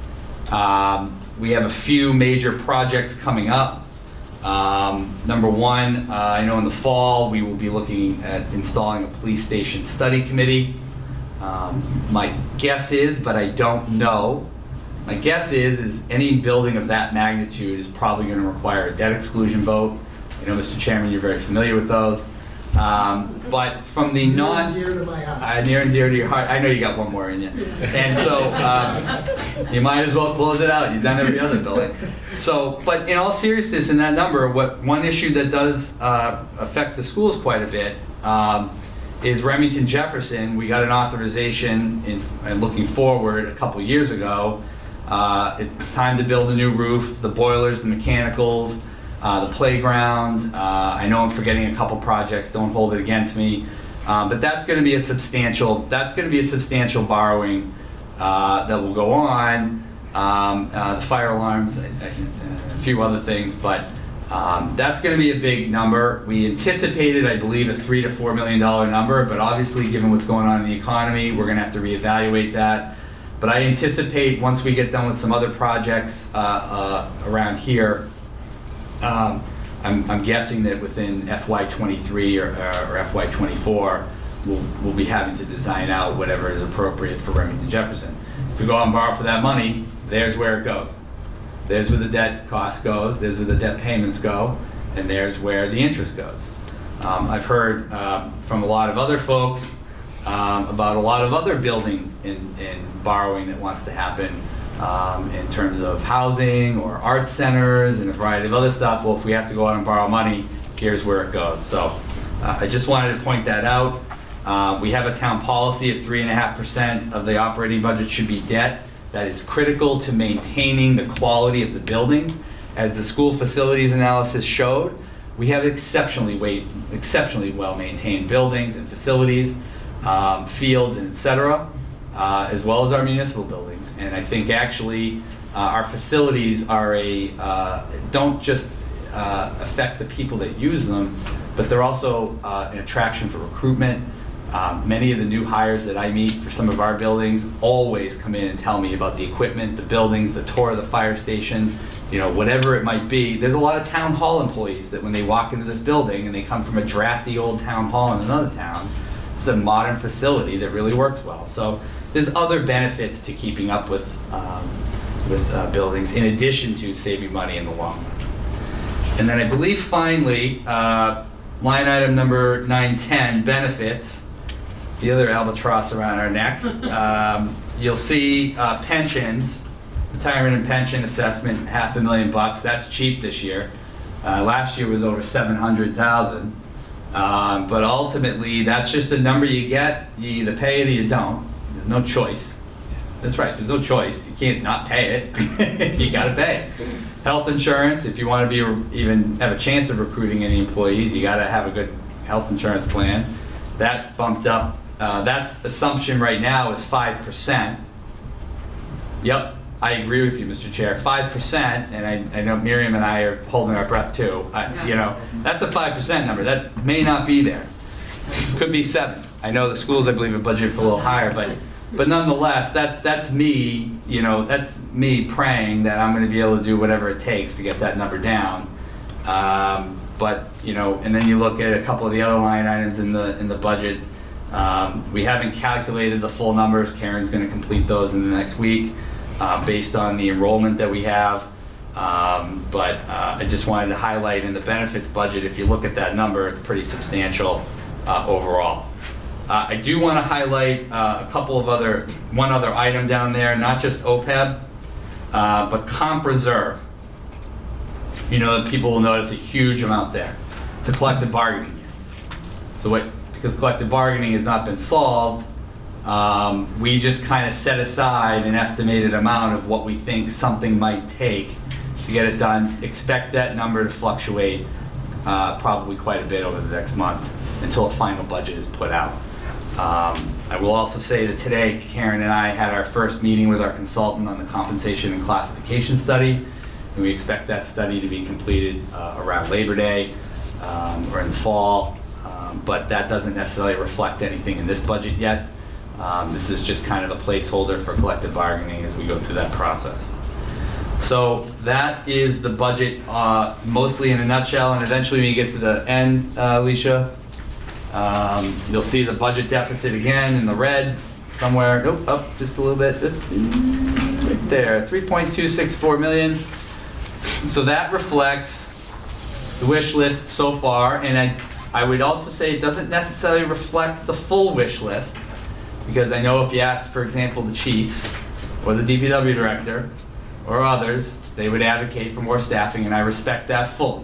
We have a few major projects coming up. Number one, I know in the fall we will be looking at installing a police station study committee. My guess is, but I don't know, my guess is any building of that magnitude is probably going to require a debt exclusion vote. I know, Mr. Chairman, you're very familiar with those. But from the Near and dear to my heart. near and dear to your heart. I know you got one more in you. And so you might as well close it out. You've done every other building. So, but in all seriousness, in that number, one issue that does affect the schools quite a bit is Remington Jefferson. We got an authorization in looking forward a couple years ago. It's time to build a new roof, the boilers, the mechanicals, the playground. I know I'm forgetting a couple projects, don't hold it against me. But that's going to be a substantial borrowing that will go on. The fire alarms, a few other things, but that's going to be a big number. We anticipated, I believe, a $3 to $4 million number, but obviously given what's going on in the economy, we're going to have to reevaluate that. But I anticipate once we get done with some other projects around here, I'm guessing that within FY23 or FY24, we'll be having to design out whatever is appropriate for Remington Jefferson. If we go out and borrow for that money, there's where it goes. There's where the debt cost goes, there's where the debt payments go, and there's where the interest goes. I've heard from a lot of other folks about a lot of other building and borrowing that wants to happen in terms of housing or art centers and a variety of other stuff. Well, if we have to go out and borrow money, here's where it goes. So I just wanted to point that out. We have a town policy of 3.5% of the operating budget should be debt. That is critical to maintaining the quality of the buildings. As the school facilities analysis showed, we have exceptionally well maintained buildings and facilities, fields, and et cetera, as well as our municipal buildings. And I think actually our facilities are don't just affect the people that use them, but they're also an attraction for recruitment. Many of the new hires that I meet for some of our buildings always come in and tell me about the equipment, the buildings, the tour of the fire station, whatever it might be. There's a lot of town hall employees that when they walk into this building and they come from a drafty old town hall in another town, it's a modern facility that really works well. So there's other benefits to keeping up with buildings in addition to saving money in the long run. And then I believe finally, line item number 910, benefits, the other albatross around our neck. You'll see pensions, retirement and pension assessment, $500,000. That's cheap this year. Last year was over 700,000. But ultimately, that's just a number you get. You either pay it or you don't. There's no choice. That's right, there's no choice. You can't not pay it. You gotta pay it. Health insurance, if you want to even have a chance of recruiting any employees, you gotta have a good health insurance plan. That bumped up. That's assumption right now is 5%. Yep, I agree with you, Mr. Chair. 5%, and I know Miriam and I are holding our breath too. That's a 5% number. That may not be there. Could be 7. I know the schools, I believe, are budgeted for a little higher, but nonetheless, that's me. That's me praying that I'm going to be able to do whatever it takes to get that number down. And then you look at a couple of the other line items in the budget. We haven't calculated the full numbers. Karen's going to complete those in the next week based on the enrollment that we have. I just wanted to highlight in the benefits budget, if you look at that number, it's pretty substantial overall. I do want to highlight one other item down there, not just OPEB, but comp reserve. You know, people will notice a huge amount there. It's a collective bargaining year. So because collective bargaining has not been solved, we just kind of set aside an estimated amount of what we think something might take to get it done. Expect that number to fluctuate probably quite a bit over the next month until a final budget is put out. I will also say that today, Karen and I had our first meeting with our consultant on the compensation and classification study, and we expect that study to be completed around Labor Day or in the fall, but that doesn't necessarily reflect anything in this budget yet. This is just kind of a placeholder for collective bargaining as we go through that process. So that is the budget mostly in a nutshell, and eventually when you get to the end, Alicia, you'll see the budget deficit again in the red somewhere. Oh, up just a little bit. Right there, 3.264 million. So that reflects the wish list so far, and I would also say it doesn't necessarily reflect the full wish list, because I know if you ask, for example, the chiefs or the DPW director or others, they would advocate for more staffing, and I respect that fully.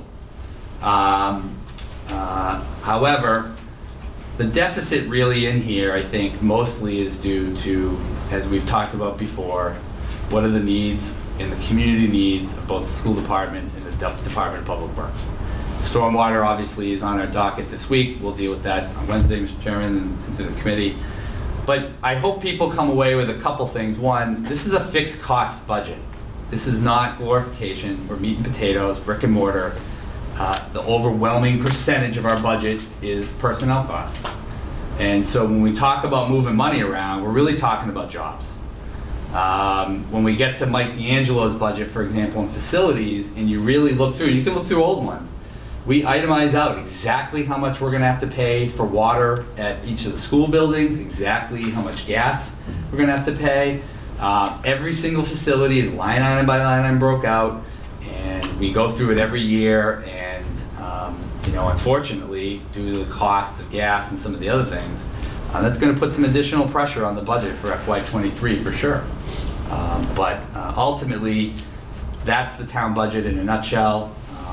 However, the deficit really in here, I think, mostly is due to, as we've talked about before, what are the needs and the community needs of both the school department and the Department of Public Works. Stormwater obviously is on our docket this week. We'll deal with that on Wednesday, Mr. Chairman, and through the committee. But I hope people come away with a couple things. One, this is a fixed cost budget. This is not glorification or meat and potatoes, brick and mortar. The overwhelming percentage of our budget is personnel costs. And so when we talk about moving money around, we're really talking about jobs. When we get to Mike D'Angelo's budget, for example, in facilities, and you really look through, you can look through old ones. We itemize out exactly how much we're gonna have to pay for water at each of the school buildings, exactly how much gas we're gonna have to pay. Every single facility is line item by line item broke out, and we go through it every year, and you know, unfortunately, due to the costs of gas and some of the other things, that's gonna put some additional pressure on the budget for FY23 for sure. But ultimately, that's the town budget in a nutshell.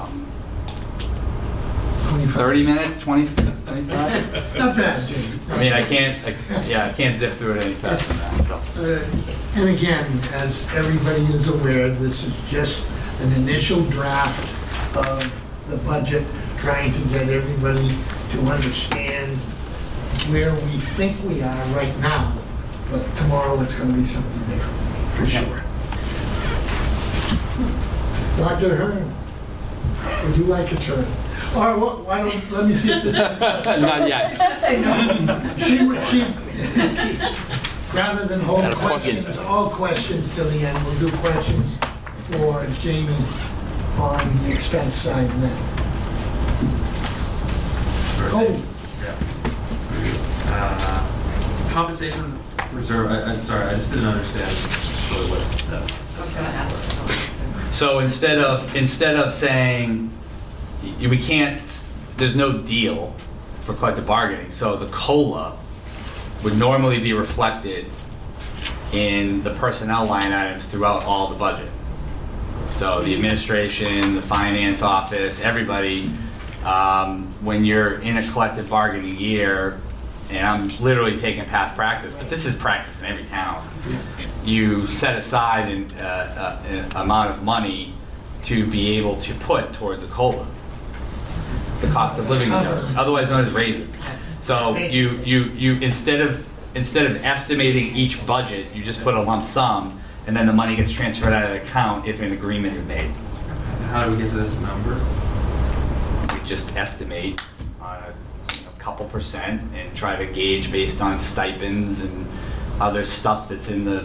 30 minutes, 25? Not bad, Jamie. I mean, I can't zip through it any faster than that, so. And again, as everybody is aware, this is just an initial draft of the budget, trying to get everybody to understand where we think we are right now. But tomorrow it's going to be something different, for sure. Dr. Hearn, would you like a turn? Or why don't, let me see if this... Not yet. Rather than hold questions, all questions till the end, we'll do questions for Jamie on the expense side now. Oh, Compensation reserve, I'm sorry, I just didn't understand really what that. I was gonna ask. So instead of saying, we can't, there's no deal for collective bargaining, so the COLA would normally be reflected in the personnel line items throughout all the budget. So the administration, the finance office, everybody, when you're in a collective bargaining year, and I'm literally taking past practice, but this is practice in every town, you set aside an amount of money to be able to put towards a COLA, the cost of living adjustment, otherwise known as raises. So you instead of estimating each budget, you just put a lump sum, and then the money gets transferred out of the account if an agreement is made. How do we get to this number? We just estimate on a couple percent and try to gauge based on stipends and other stuff that's in the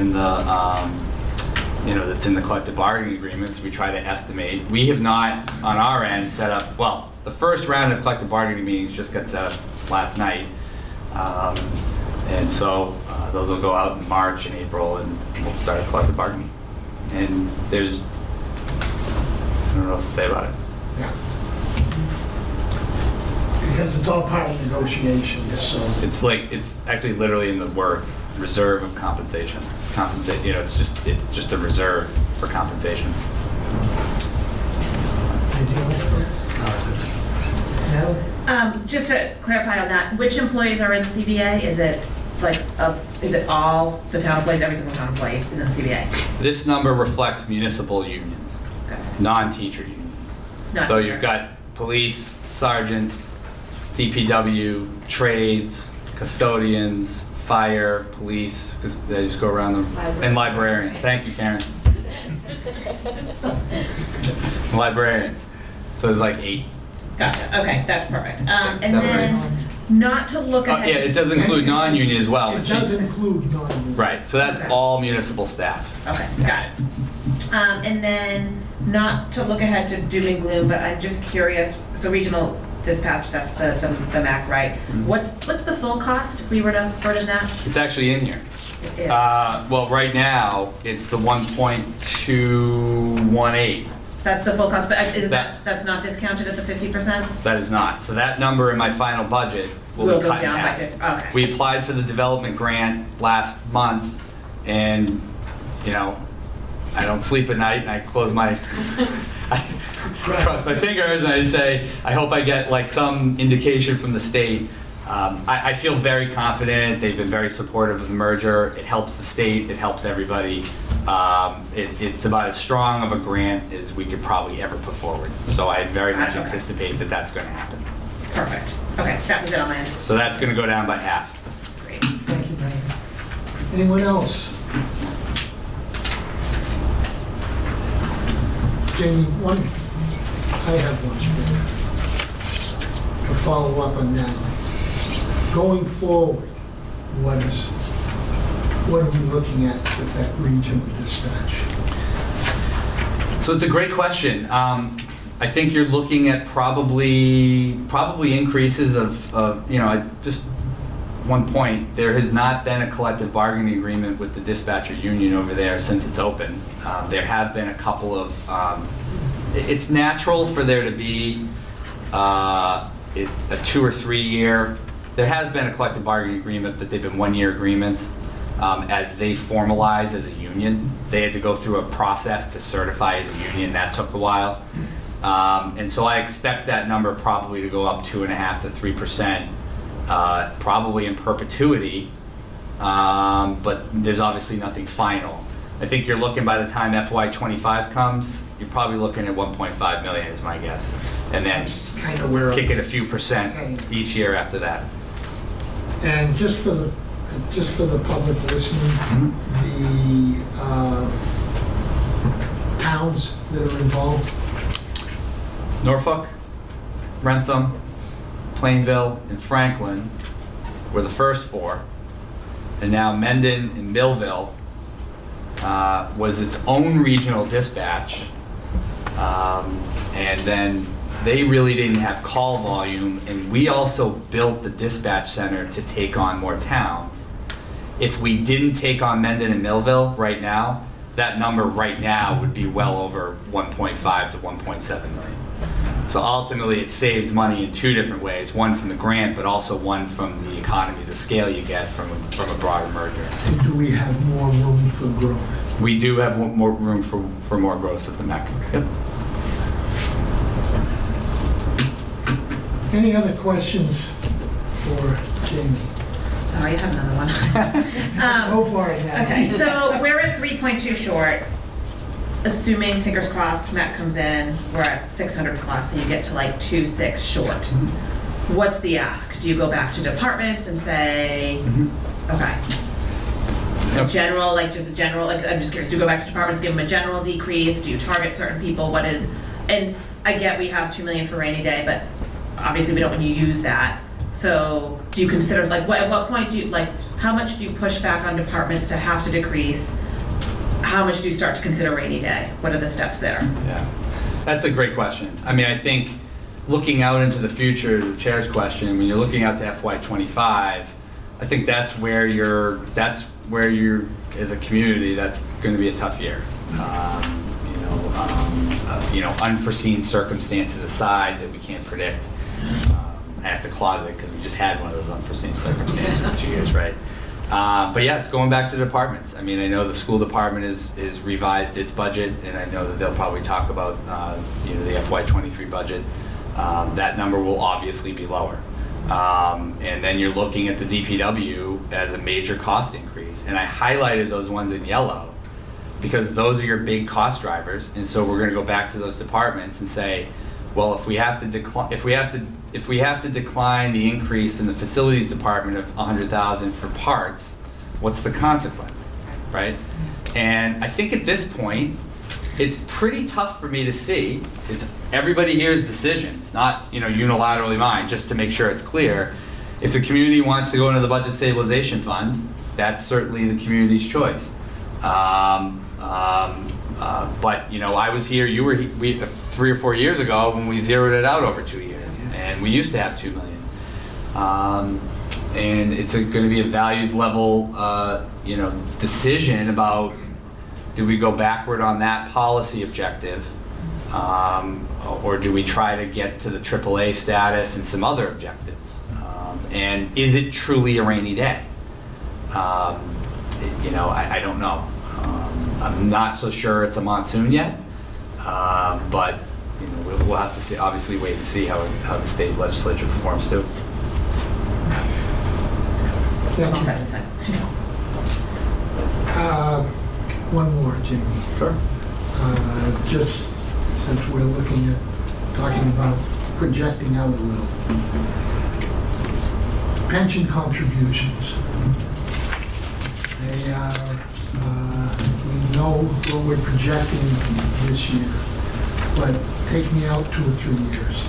collective bargaining agreements. We try to estimate. We have not on our end set up, well, the first round of collective bargaining meetings just got set up last night, and so those will go out in March and April, and we'll start collective bargaining. And there's, I don't know what else to say about it. yeah. because it's all part of negotiations, so. It's actually literally in the words, reserve of compensation. Compensate, it's just a reserve for compensation. Anything else? Natalie? Just to clarify on that, which employees are in the CBA? Is it is it all the town employees, every single town employee is in the CBA? This number reflects municipal unions, Okay. non-teacher unions. So Non-teacher. you've got police, sergeants, DPW, trades, custodians, fire, police, because they just go around them, and librarian. Thank you, Karen. Librarians. So there's like 8. Gotcha, okay, that's perfect. And Seven, then, not to look ahead. Yeah, it does include non-union as well. It but she- does include non-union. Right, so that's Okay. all municipal staff. Okay, got it. And then, not to look ahead to doom and gloom, but I'm just curious, so regional dispatch, that's the MAC, right? What's the full cost if we were to burden that? It's actually in here. It is. Well, right now, it's the 1.218. That's the full cost, but is That- that's not discounted at the 50%? That is not. So that number in my final budget will Will be go cut in down by half. 50, okay. We applied for the development grant last month, and, I don't sleep at night, and I close my, I cross my fingers, and I say, I hope I get like some indication from the state. I feel very confident. They've been very supportive of the merger. It helps the state. It helps everybody. It's about as strong of a grant as we could probably ever put forward. So I very much Okay. anticipate that that's going to happen. Perfect. Okay, that was it on my end. So that's going to go down by half. Great. Thank you, Diane. Anyone else? Jamie, I have one for you. To follow up on Natalie. Going forward, what are we looking at with that regional dispatch? So it's a great question. I think you're looking at probably increases of just one point. There has not been a collective bargaining agreement with the dispatcher union over there since it's open. There have been a couple of, it's natural for there to be a 2 or 3 year. There has been a collective bargaining agreement, but they've been 1-year agreements. As they formalize as a union, they had to go through a process to certify as a union. That took a while. And so I expect that number probably to go up 2.5% to 3%, probably in perpetuity. But there's obviously nothing final. I think you're looking, by the time FY25 comes, you're probably looking at 1.5 million is my guess. And then Kind of where. kick it a few percent each year after that. And just for the public listening, the towns that are involved, Norfolk, Rentham, Plainville, and Franklin were the first 4. And now Mendon and Millville was its own regional dispatch. And then they really didn't have call volume, and we also built the dispatch center to take on more towns. If we didn't take on Mendon and Millville right now, that number right now would be well over 1.5 to 1.7 million. So ultimately, it saved money in 2 different ways. One from the grant, but also one from the economies of scale you get from a broader merger. and do we have more room for growth? We do have more room for more growth at the MEC. Yep. Any other questions for Jamie? Sorry, I have another one. Go for it, Natalie. Okay, so we're at 3.2 short. Assuming, fingers crossed, Matt comes in, we're at 600 plus, so you get to like 2.6 short. What's the ask? Do you go back to departments and say, okay, Yep. general, like just a general, like I'm just curious, do you go back to departments, give them a general decrease? Do you target certain people? What is, and I get we have 2 million for rainy day, but obviously we don't want you to use that. So do you consider, like, at what point do you, like, how much do you push back on departments to have to decrease? How much do you start to consider rainy day? What are the steps there? Yeah, that's a great question. I mean, I think looking out into the future, the chair's question, when you're looking out to FY25, I think that's where you're, as a community, that's going to be a tough year. Unforeseen circumstances aside that we can't predict. I have to closet because we just had one of those unforeseen circumstances in 2 years, right? But yeah, it's going back to the departments. I mean, I know the school department is revised its budget, and I know that they'll probably talk about the FY23 budget. That number will obviously be lower. And then you're looking at the DPW as a major cost increase. And I highlighted those ones in yellow because those are your big cost drivers. And so we're going to go back to those departments and say, well, if we have to decline, if we have to decline the increase in the facilities department of 100,000 for parts, what's the consequence, right? And I think at this point, it's pretty tough for me to see. It's everybody here's decision. It's not unilaterally mine. Just to make sure it's clear, if the community wants to go into the budget stabilization fund, that's certainly the community's choice. But I was here. You were 3 or 4 years ago when we zeroed it out over 2 years, and we used to have $2 million. And it's going to be a values level, decision about. Do we go backward on that policy objective, or do we try to get to the AAA status and some other objectives? And is it truly a rainy day? I don't know. I'm not so sure it's a monsoon yet, but we'll have to see. Obviously, wait and see how the state legislature performs too. Exactly. One more, Jamie. Sure. Just since we're talking about projecting out a little. Pension contributions. They are, we know what we're projecting this year, but take me out 2 or 3 years.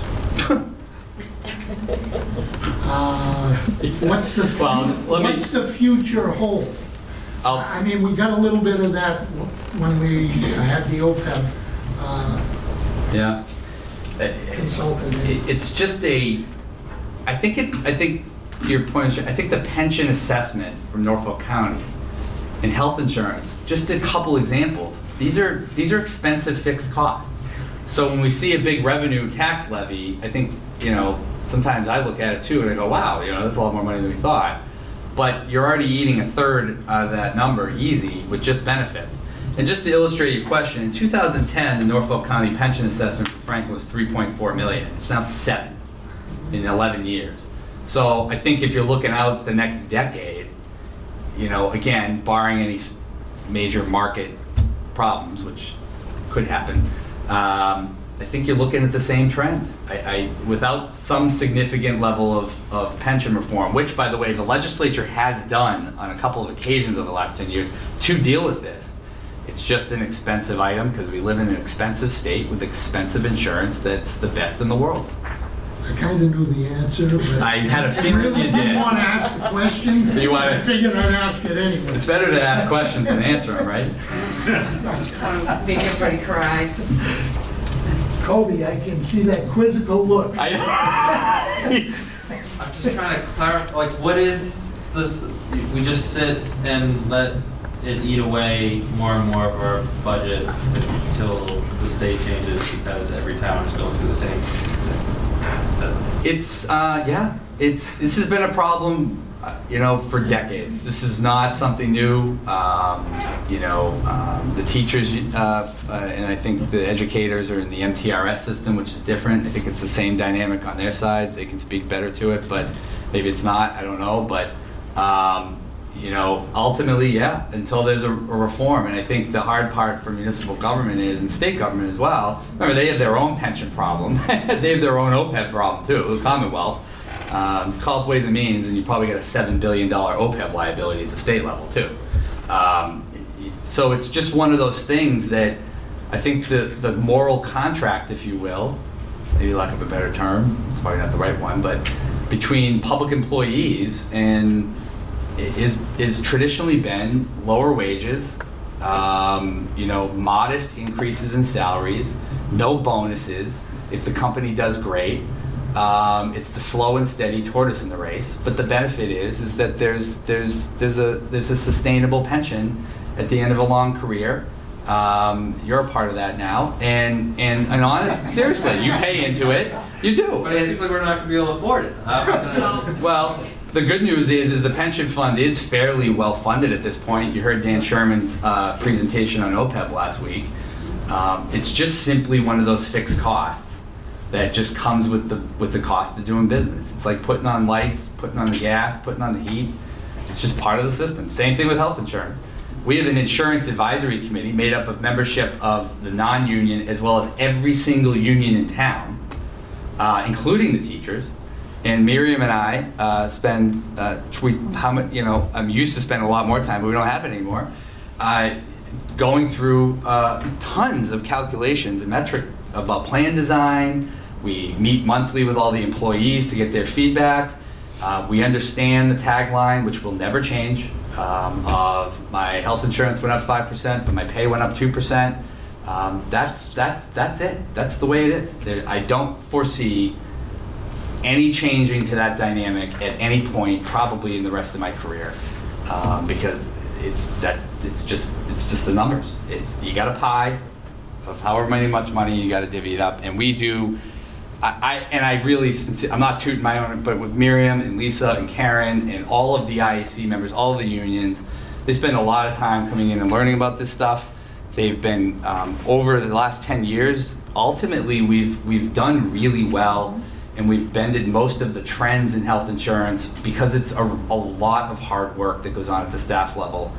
What's the future hold? I mean, we got a little bit of that when we had the OPEB consultant. It's just I think to your point, I think the pension assessment from Norfolk County and health insurance, just a couple examples. These are expensive fixed costs. So when we see a big revenue tax levy, I think sometimes I look at it too and I go, wow, that's a lot more money than we thought. But you're already eating a third of that number easy with just benefits. And just to illustrate your question, in 2010, the Norfolk County pension assessment for Franklin was $3.4 million. It's now $7 million in 11 years. So I think if you're looking out the next decade, again, barring any major market problems, which could happen, I think you're looking at the same trend. Without some significant level of pension reform, which, by the way, the legislature has done on a couple of occasions over the last 10 years to deal with this. It's just an expensive item because we live in an expensive state with expensive insurance that's the best in the world. I kind of knew the answer, but I had a feeling really you didn't did. want to ask the question. I figured I'd ask it anyway. It's better to ask questions than answer them, right? Make everybody cry. Kobe, I can see that quizzical look. I'm just trying to clarify, what is this? We just sit and let it eat away more and more of our budget until the state changes because every town is going through the same. This has been a problem, for decades. This is not something new. The teachers and I think the educators are in the MTRS system, which is different. I think it's the same dynamic on their side. They can speak better to it, but maybe it's not. I don't know. But ultimately, until there's a reform. And I think the hard part for municipal government and state government as well. Remember, they have their own pension problem. They have their own OPEB problem too, the Commonwealth. Call it Ways and Means, and you probably get a $7 billion OPEB liability at the state level too. So it's just one of those things that I think the moral contract, if you will, maybe lack of a better term, it's probably not the right one, but between public employees and is traditionally been lower wages, modest increases in salaries, no bonuses if the company does great. It's the slow and steady tortoise in the race, but the benefit is that there's a sustainable pension at the end of a long career. You're a part of that now, and honest, seriously, you pay into it. You do. But it seems like we're not gonna be able to afford it. How are we gonna- Well, the good news is the pension fund is fairly well funded at this point. You heard Dan Sherman's presentation on OPEB last week. It's just simply one of those fixed costs that just comes with the cost of doing business. It's like putting on lights, putting on the gas, putting on the heat. It's just part of the system. Same thing with health insurance. We have an insurance advisory committee made up of membership of the non-union as well as every single union in town, including the teachers. And Miriam and I spend, I'm used to spend a lot more time, but we don't have it anymore, going through tons of calculations and metric about plan design. We meet monthly with all the employees to get their feedback. We understand the tagline, which will never change, of my health insurance went up 5%, but my pay went up 2%. That's it. That's the way it is. I don't foresee any changing to that dynamic at any point, probably in the rest of my career, because it's just the numbers. You got a pie of however much money, you got to divvy it up, and we do. I really, I'm not tooting my own, but with Miriam and Lisa and Karen and all of the IAC members, all of the unions, they spend a lot of time coming in and learning about this stuff. They've been, over the last 10 years, ultimately we've done really well, and we've bended most of the trends in health insurance because it's a lot of hard work that goes on at the staff level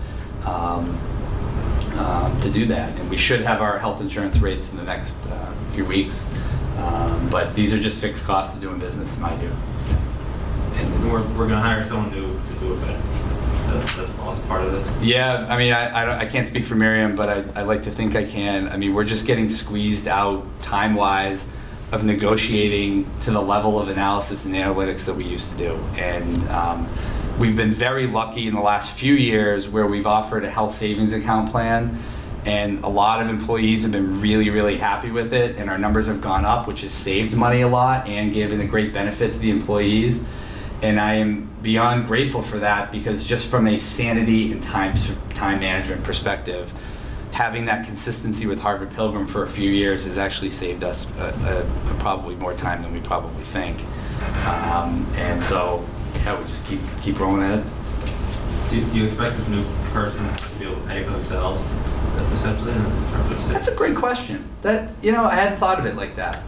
to do that. And we should have our health insurance rates in the next few weeks. But these are just fixed costs of doing business, in my view. And we're going to hire someone to do it better. That's also part of this. Yeah, I mean, I can't speak for Miriam, but I like to think I can. I mean, we're just getting squeezed out time-wise of negotiating to the level of analysis and analytics that we used to do. And we've been very lucky in the last few years where we've offered a health savings account plan, and a lot of employees have been really, really happy with it, and our numbers have gone up, which has saved money a lot and given a great benefit to the employees. And I am beyond grateful for that, because just from a sanity and time management perspective, having that consistency with Harvard Pilgrim for a few years has actually saved us probably more time than we probably think. And so, yeah, we just keep rolling at it. Do you expect this new person to be able to pay for themselves, essentially, in terms of? That's a great question. I hadn't thought of it like that.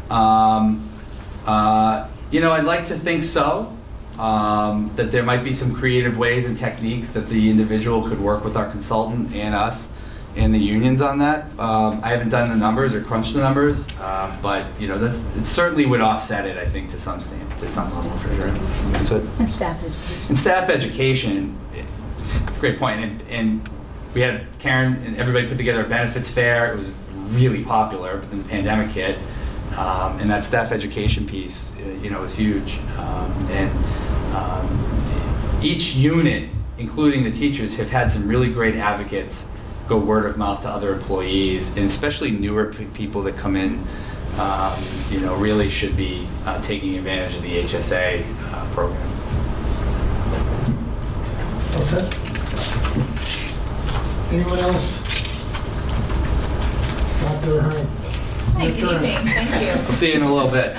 I'd like to think so. That there might be some creative ways and techniques that the individual could work with our consultant and us and the unions on that. I haven't done the numbers or crunched the numbers, but it certainly would offset it, I think, to some level for sure. And staff education. And staff education, it's a great point. And we had Karen and everybody put together a benefits fair. It was really popular, but then the pandemic hit. And that staff education piece, is huge. Each unit, including the teachers, have had some really great advocates go word of mouth to other employees, and especially newer people that come in, really should be taking advantage of the HSA program. All set? Anyone else? Dr. Ahern. Hi, good evening. Thank you. We'll see you in a little bit.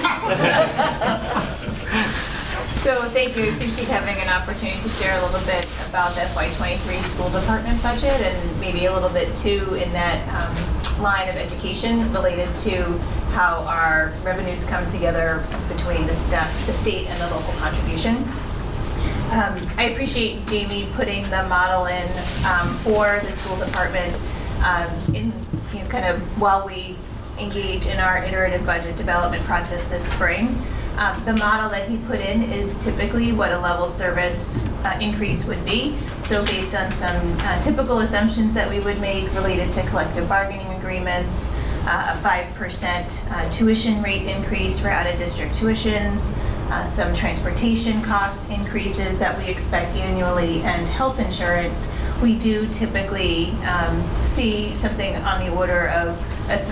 So thank you. I appreciate having an opportunity to share a little bit about the FY23 school department budget, and maybe a little bit too in that line of education related to how our revenues come together between the state and the local contribution. I appreciate Jamie putting the model in for the school department kind of while we engage in our iterative budget development process this spring. The model that he put in is typically what a level service increase would be. So based on some typical assumptions that we would make related to collective bargaining agreements, a 5% tuition rate increase for out-of-district tuitions, some transportation cost increases that we expect annually, and health insurance, we do typically see something on the order of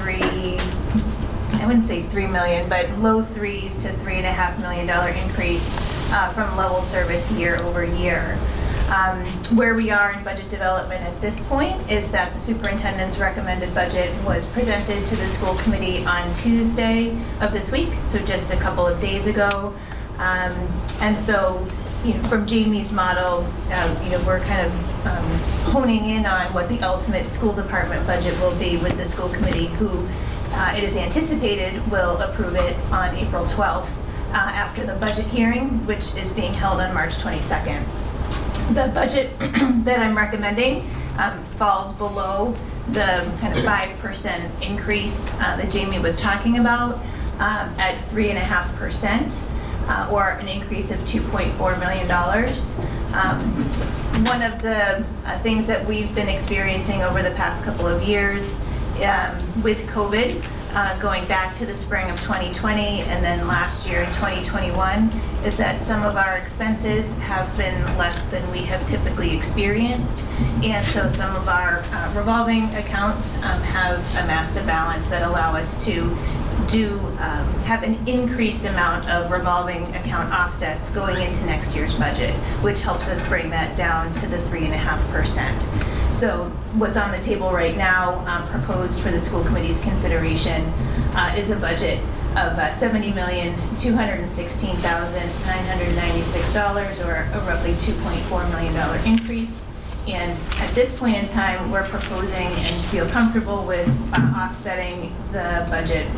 I wouldn't say $3 million, but low threes to $3.5 million increase from level service year over year. Where we are in budget development at this point is that the superintendent's recommended budget was presented to the school committee on Tuesday of this week, so just a couple of days ago. And so, from Jamie's model, we're kind of honing in on what the ultimate school department budget will be with the school committee, who it is anticipated will approve it on April 12th after the budget hearing, which is being held on March 22nd. The budget that I'm recommending falls below the kind of 5% increase that Jamie was talking about at 3.5%. Or an increase of $2.4 million. One of the things that we've been experiencing over the past couple of years with COVID, going back to the spring of 2020 and then last year in 2021, is that some of our expenses have been less than we have typically experienced. And so some of our revolving accounts have amassed a balance that allow us to have an increased amount of revolving account offsets going into next year's budget, which helps us bring that down to the 3.5%. So what's on the table right now, proposed for the school committee's consideration, is a budget of $70,216,996, or a roughly $2.4 million increase. And at this point in time, we're proposing and feel comfortable with offsetting the budget.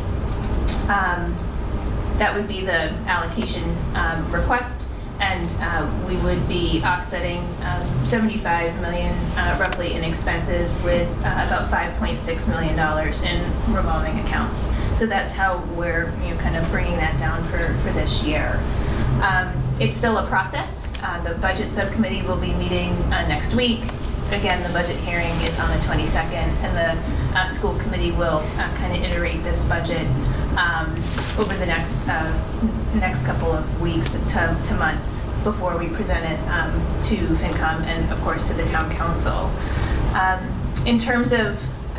That would be the allocation request, and we would be offsetting $75 million roughly in expenses with about $5.6 million in revolving accounts. So that's how we're kind of bringing that down for this year. It's still a process. The budget subcommittee will be meeting next week. Again, the budget hearing is on the 22nd, and the school committee will kind of iterate this budget over the next couple of weeks to months before we present it to FinCom and, of course, to the town council. In terms of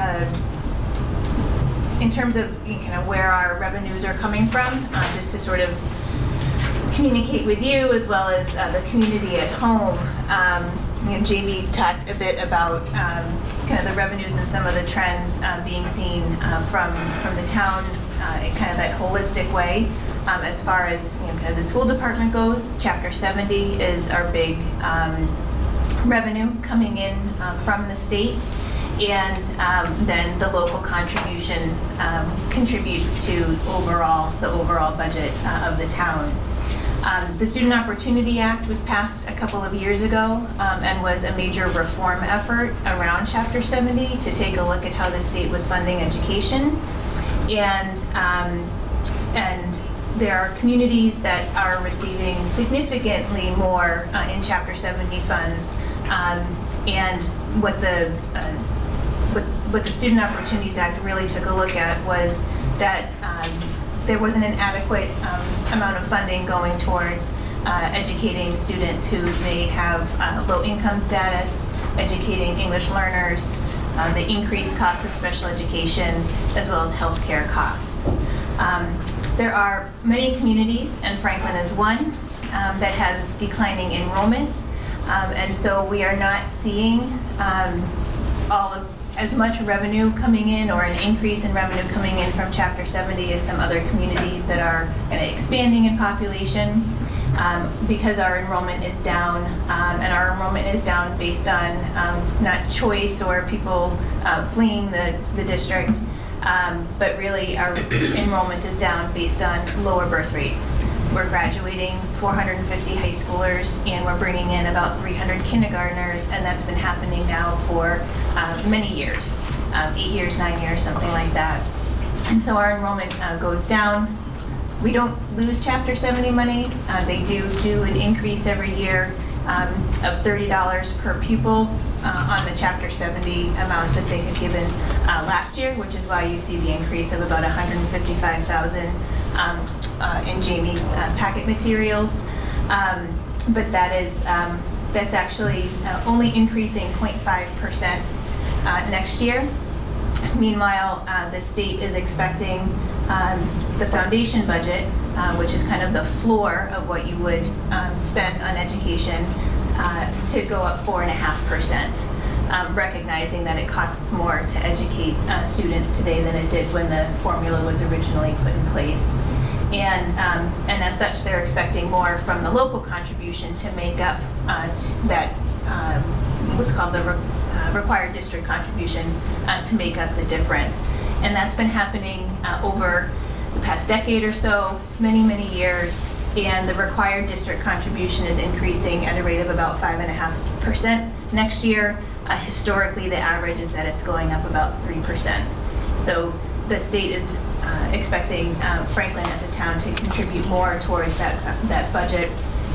kind of where our revenues are coming from, just to sort of communicate with you as well as the community at home. Jamie talked a bit about kind of the revenues and some of the trends being seen from the town in kind of that holistic way. As far as kind of the school department goes, Chapter 70 is our big revenue coming in from the state, and then the local contribution contributes to the overall budget of the town. The Student Opportunity Act was passed a couple of years ago and was a major reform effort around Chapter 70 to take a look at how the state was funding education. And there are communities that are receiving significantly more in Chapter 70 funds. And what the Student Opportunities Act really took a look at was that there wasn't an adequate amount of funding going towards educating students who may have low income status, educating English learners, the increased costs of special education, as well as healthcare costs. There are many communities, and Franklin is one, that have declining enrollment, and so we are not seeing as much revenue coming in, or an increase in revenue coming in from Chapter 70 as some other communities that are kind of expanding in population, because our enrollment is down, and our enrollment is down based on not choice or people fleeing the district, but really our enrollment is down based on lower birth rates. We're graduating 450 high schoolers, and we're bringing in about 300 kindergartners, and that's been happening now for many years, 8 years, 9 years, something like that. And so our enrollment goes down. We don't lose Chapter 70 money. They do an increase every year of $30 per pupil on the Chapter 70 amounts that they had given last year, which is why you see the increase of about $155,000 in Jamie's packet materials. But that's actually only increasing 0.5% next year. Meanwhile, the state is expecting the foundation budget, which is kind of the floor of what you would spend on education, to go up 4.5%. Recognizing that it costs more to educate students today than it did when the formula was originally put in place. And as such, they're expecting more from the local contribution to make up that, what's called the required district contribution to make up the difference. And that's been happening over the past decade or so, many, many years. And the required district contribution is increasing at a rate of about 5.5% next year. Historically, the average is that it's going up about 3%. So the state is expecting Franklin as a town to contribute more towards that budget.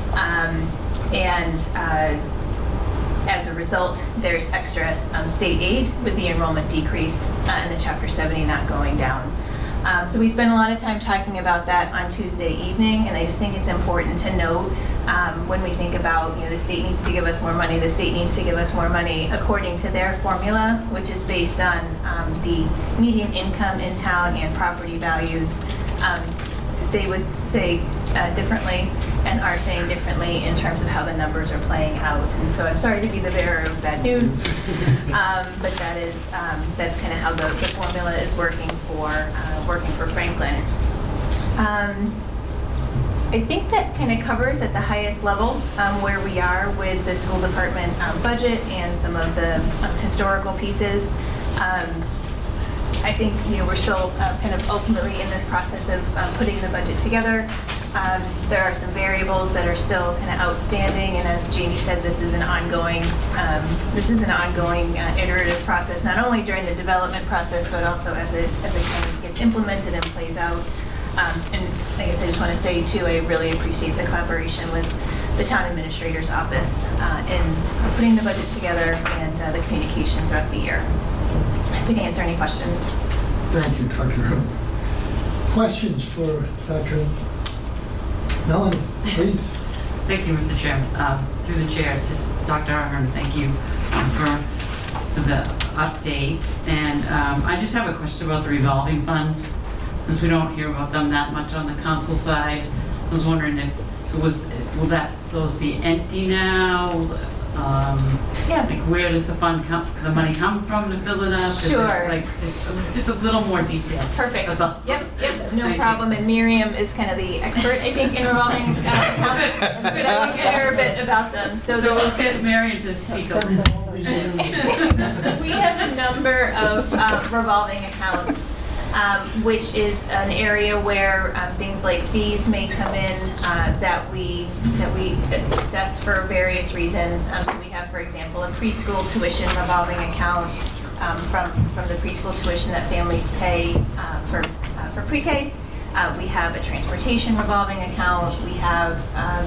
As a result, there's extra state aid with the enrollment decrease and the Chapter 70 not going down. So we spent a lot of time talking about that on Tuesday evening, and I just think it's important to note when we think about, the state needs to give us more money, the state needs to give us more money according to their formula, which is based on the median income in town and property values. They would say differently and are saying differently in terms of how the numbers are playing out. And so I'm sorry to be the bearer of bad news, but that's kind of how the formula is working for Franklin. I think that kind of covers at the highest level where we are with the school department budget and some of the historical pieces. I think we're still kind of ultimately in this process of putting the budget together. There are some variables that are still kind of outstanding, and as Jamie said, this is an ongoing iterative process, not only during the development process, but also as it kind of gets implemented and plays out. And I guess I just want to say too, I really appreciate the collaboration with the town administrator's office in putting the budget together and the communication throughout the year. Happy to answer any questions. Thank you, Dr. Questions for Dr. Melanie, please. Thank you, Mr. Chairman. Through the chair, just Dr. Ahern, thank you for the update. And I just have a question about the revolving funds. Since we don't hear about them that much on the council side, I was wondering if it was, will those be empty now? Yeah. Like, where does the money come from to fill it up? Sure. Just a little more detail. Perfect. That's all. Yep, no problem. And Miriam is kind of the expert, I think, in revolving accounts. But I can share a bit about them. So we'll get Miriam to speak on it. We have a number of revolving accounts, which is an area where things like fees may come in that we assess for various reasons. So we have, for example, a preschool tuition revolving account from the preschool tuition that families pay for pre-K. We have a transportation revolving account. We have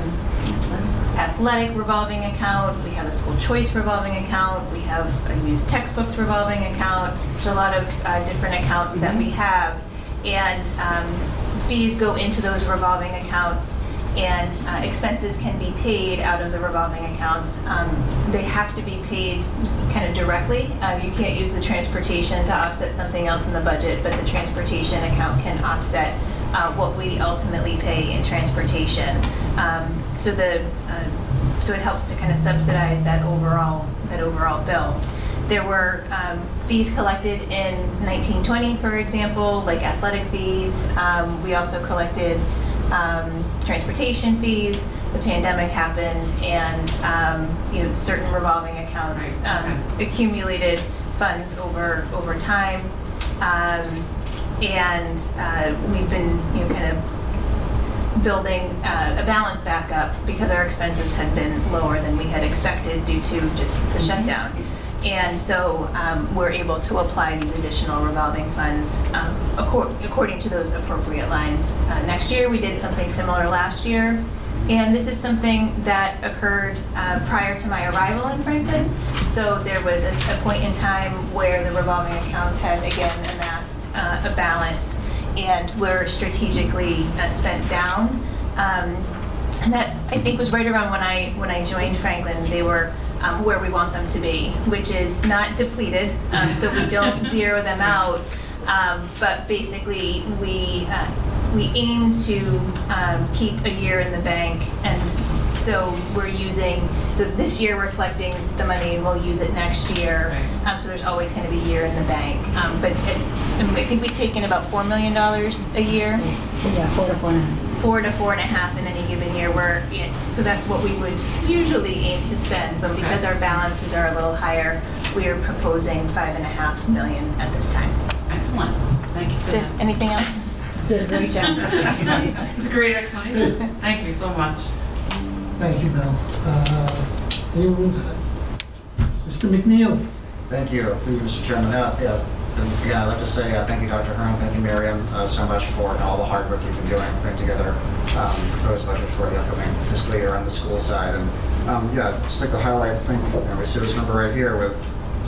athletic revolving account. We have a school choice revolving account. We have a used textbooks revolving account. There's a lot of different accounts that we have. And fees go into those revolving accounts, and expenses can be paid out of the revolving accounts. They have to be paid kind of directly. You can't use the transportation to offset something else in the budget, but the transportation account can offset what we ultimately pay in transportation. So it helps to kind of subsidize that overall bill. There were fees collected in 1920, for example, like athletic fees. We also collected transportation fees. The pandemic happened, and certain revolving accounts accumulated funds over time, and we've been kind of building a balance back up because our expenses had been lower than we had expected due to just the shutdown. And so we're able to apply these additional revolving funds according to those appropriate lines. Next year, we did something similar last year. And this is something that occurred prior to my arrival in Franklin. So there was a point in time where the revolving accounts had again amassed a balance and were strategically spent down. And that, I think, was right around when I joined Franklin. They were where we want them to be, which is not depleted, so we don't zero them out, but basically we aim to keep a year in the bank, and So we're using, so this year we're collecting the money, and we'll use it next year. So there's always kind of a year in the bank. But I think we take in about $4 million a year. Yeah, 4 to 4.5. 4 to 4.5 in any given year. So that's what we would usually aim to spend, but because our balances are a little higher, we are proposing $5.5 million at this time. Excellent. Thank you for that. Anything else? Did a great job. It's a great explanation. Thank you so much. Thank you, Bill. Mr. McNeil? Thank you, through you, Mr. Chairman. And again, I'd like to say thank you, Dr. Hearn, thank you, Miriam, so much for all the hard work you've been doing, putting together the proposed budget for the upcoming fiscal year on the school side. And yeah, just like to highlight, I think, we see this number right here with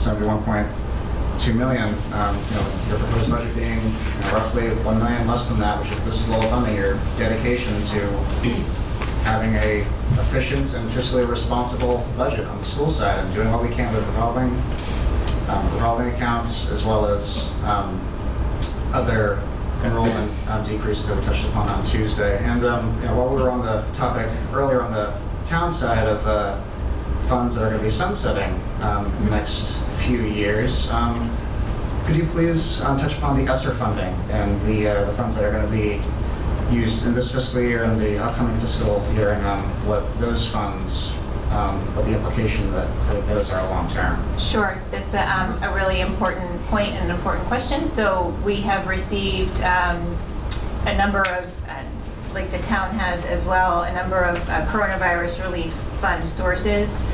71.2 million. Your proposed budget being roughly 1 million less than that, which is this is level funding. Your dedication to having a efficient and fiscally responsible budget on the school side and doing what we can with revolving accounts, as well as other enrollment decreases that we touched upon on Tuesday. And while we were on the topic earlier on the town side of funds that are going to be sunsetting in the next few years, could you please touch upon the ESSER funding and the funds that are going to be used in this fiscal year and the upcoming fiscal year, and what those funds, what the implication for those are long term? Sure, that's a really important point and an important question. So we have received a number of, like the town has as well, a number of coronavirus relief fund sources,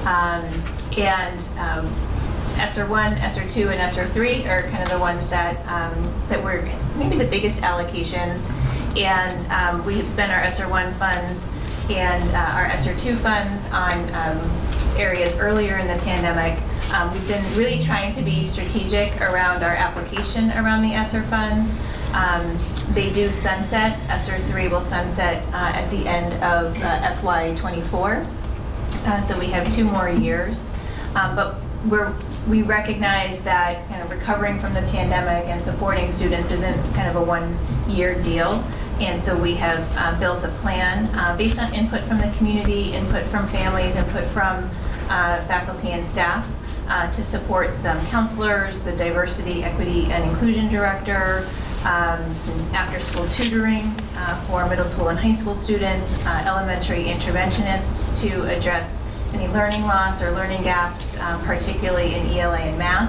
and ESSER 1, ESSER 2, and ESSER 3 are kind of the ones that that were maybe the biggest allocations. And we have spent our ESSER 1 funds and our ESSER 2 funds on areas earlier in the pandemic. We've been really trying to be strategic around our application around the ESSER funds. They do sunset. ESSER 3 will sunset at the end of FY24. So we have 2 more years. But we recognize that kind of recovering from the pandemic and supporting students isn't kind of a 1-year deal. And so we have built a plan based on input from the community, input from families, input from faculty and staff to support some counselors, the diversity, equity, and inclusion director, some after-school tutoring for middle school and high school students, elementary interventionists to address any learning loss or learning gaps, particularly in ELA and math.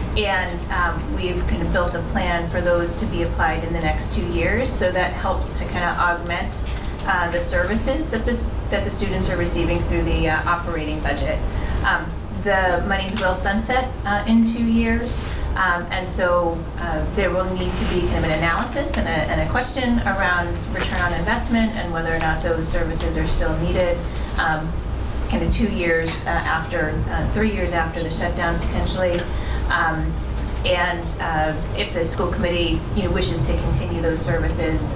And we've kind of built a plan for those to be applied in the next 2 years. So that helps to kind of augment the services that the students are receiving through the operating budget. The monies will sunset in 2 years. And so there will need to be kind of an analysis and a question around return on investment and whether or not those services are still needed. Kind of 2 years after, 3 years after the shutdown potentially. And if the school committee wishes to continue those services,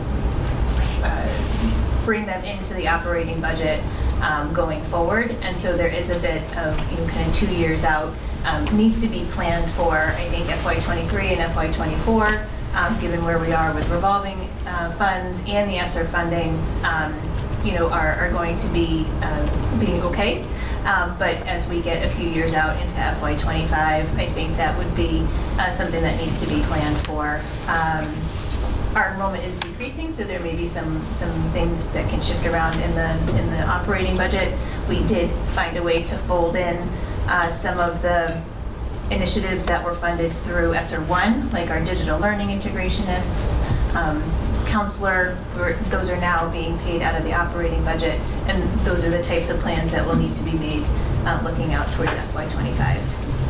bring them into the operating budget going forward. And so there is a bit of kind of 2 years out, needs to be planned for, I think, FY23 and FY24, given where we are with revolving funds and the ESSER funding. Are going to be being okay. But as we get a few years out into FY25, I think that would be something that needs to be planned for. Our enrollment is decreasing, so there may be some things that can shift around in the operating budget. We did find a way to fold in some of the initiatives that were funded through ESSER 1, like our digital learning integrationists, counselor, those are now being paid out of the operating budget, and those are the types of plans that will need to be made looking out towards FY25. Thank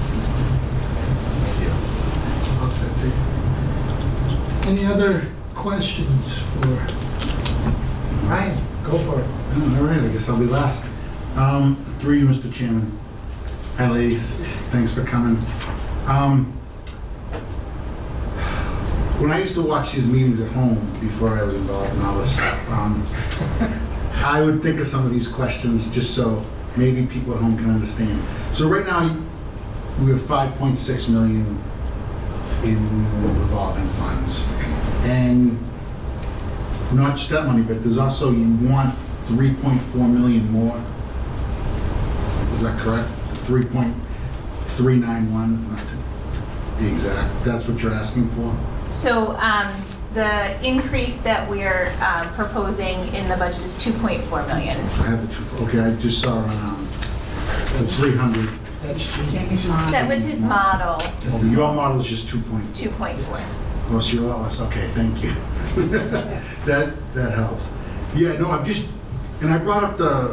you. Well said, Dave. Any other questions for Ryan? Go for it. All right, I guess I'll be last. Through you, Mr. Chairman. Hi, ladies. Thanks for coming. When I used to watch these meetings at home before I was involved in all this stuff, I would think of some of these questions just so maybe people at home can understand. So right now, we have 5.6 million in revolving funds. And not just that money, but there's also, you want 3.4 million more. Is that correct? 3.391, not to be exact. That's what you're asking for? So the increase that we're proposing in the budget is 2.4 million. I have the two, okay, I just saw on the 300. That's Jamie's mom. That was his model, Oh, your model is just 2.4. 2.4. Oh, so you're a lot less, okay, thank you. That helps. Yeah, no, I'm just, and I brought up the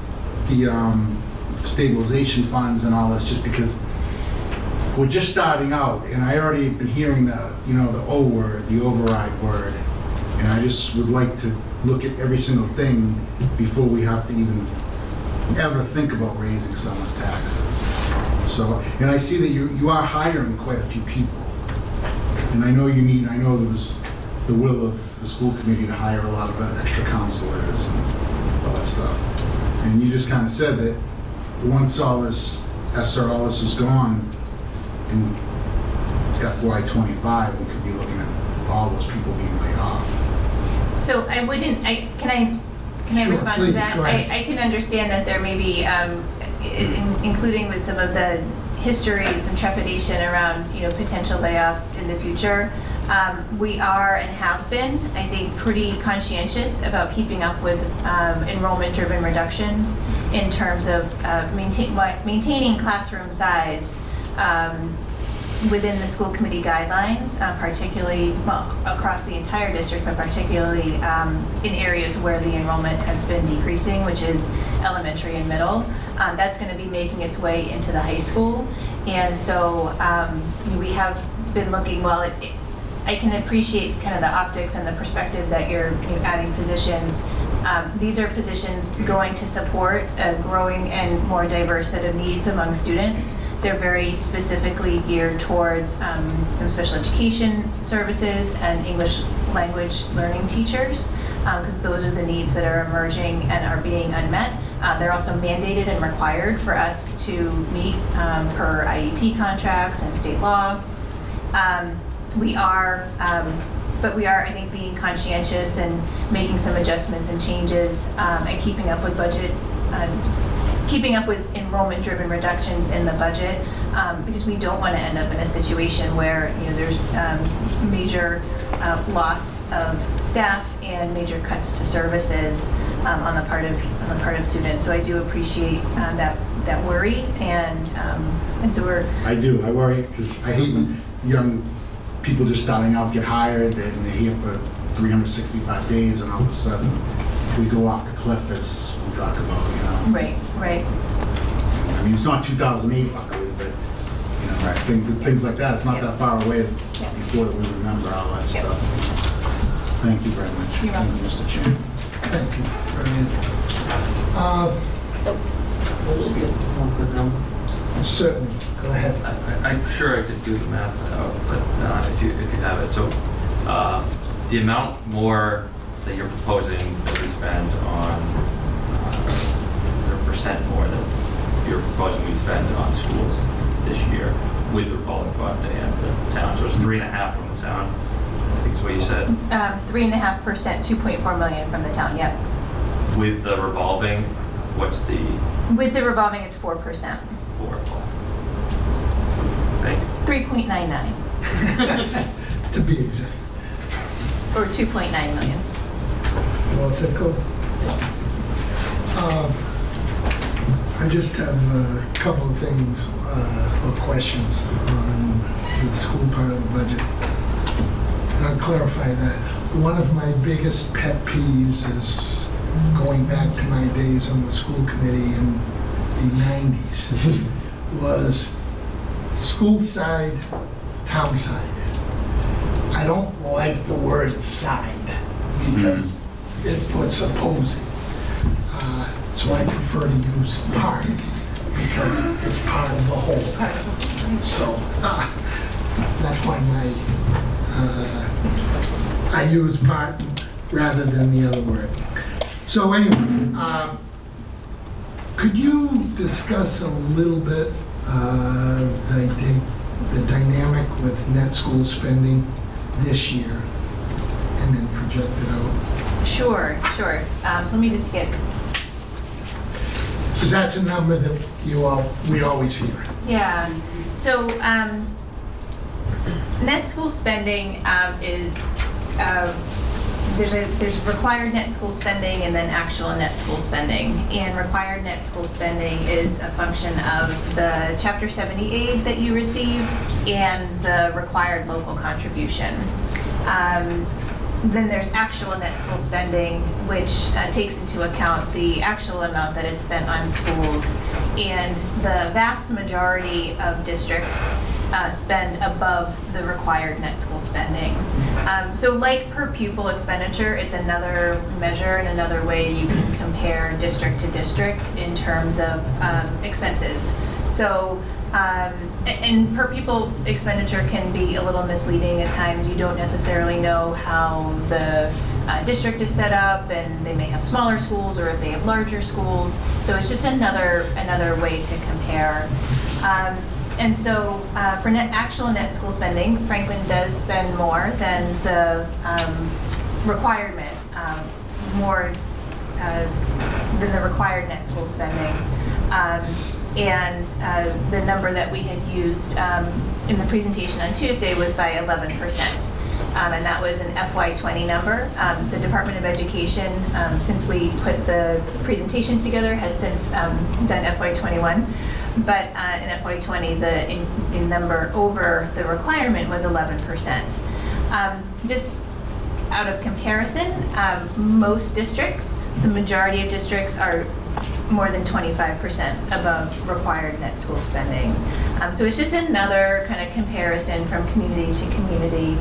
stabilization funds and all this just because we're just starting out, and I already been hearing the O word, the override word, and I just would like to look at every single thing before we have to even ever think about raising someone's taxes. So, and I see that you are hiring quite a few people. And I know there was the will of the school committee to hire a lot of extra counselors and all that stuff. And you just kind of said that once all this is gone in FY25, we could be looking at all those people being laid off. So I wouldn't, can I Sure, respond please, to that? go ahead. I can understand that there may be, including with some of the history and some trepidation around, potential layoffs in the future. We are and have been, I think, pretty conscientious about keeping up with enrollment-driven reductions in terms of maintaining classroom size within the school committee guidelines, particularly across the entire district, but particularly in areas where the enrollment has been decreasing, which is elementary and middle. That's going to be making its way into the high school. And so we have been looking, I can appreciate kind of the optics and the perspective that you're adding positions. These are positions going to support a growing and more diverse set of needs among students. They're very specifically geared towards some special education services and English language learning teachers, because those are the needs that are emerging and are being unmet. They're also mandated and required for us to meet per IEP contracts and state law. We are, I think, being conscientious and making some adjustments and changes and keeping up with budget, keeping up with enrollment-driven reductions in the budget, because we don't want to end up in a situation where there's major loss of staff and major cuts to services on the part of students. So I do appreciate that worry, and so we're. I do. I worry because I hate when young people just starting out get hired and they're here for 365 days, and all of a sudden we go off the cliff, as we talk about. Right. I mean, it's not 2008, luckily, but things like that. It's not that far away before that we remember all that stuff. Thank you very much. You're welcome. Mr. Chairman. Thank you. We'll just get one quick number. Certainly, go ahead. I'm sure I could do the math out, but if you have it. So the amount more that you're proposing that we spend on, the percent more that you're proposing we spend on schools this year with the revolving fund and the town. So it's 3.5 from the town, I think is what you said. 3.5%, 2.4 million from the town, yep. With the revolving, what's the? With the revolving, it's 4%. Thank you. 3.99. To be exact. Or 2.9 million. Well, it's a cool. I just have a couple of things or questions on the school part of the budget. And I'll clarify that. One of my biggest pet peeves is going back to my days on the school committee in the 90s was school side, town side. I don't like the word side because it puts opposing. So I prefer to use part because it's part of the whole. So that's why I use part rather than the other word. So anyway, could you discuss a little bit the dynamic with net school spending this year and then project it out? Sure. So let me just get, Because that's a number that we always hear. yeah. So net school spending is, there's required net school spending and then actual net school spending. And required net school spending is a function of the Chapter 70 aid that you receive and the required local contribution. Then there's actual net school spending, which takes into account the actual amount that is spent on schools. And the vast majority of districts spend above the required net school spending. So like per pupil expenditure, it's another measure and another way you can compare district to district in terms of expenses. So, and per pupil expenditure can be a little misleading at times. You don't necessarily know how the district is set up, and they may have smaller schools or if they have larger schools. So it's just another way to compare. And so for actual net school spending, Franklin does spend more than the requirement, more than the required net school spending. And the number that we had used in the presentation on Tuesday was by 11%. And that was an FY20 number. The Department of Education, since we put the presentation together, has since done FY21. But in FY20, the number over the requirement was 11%. Just out of comparison, most districts, the majority of districts are more than 25% above required net school spending. So it's just another kind of comparison from community to community.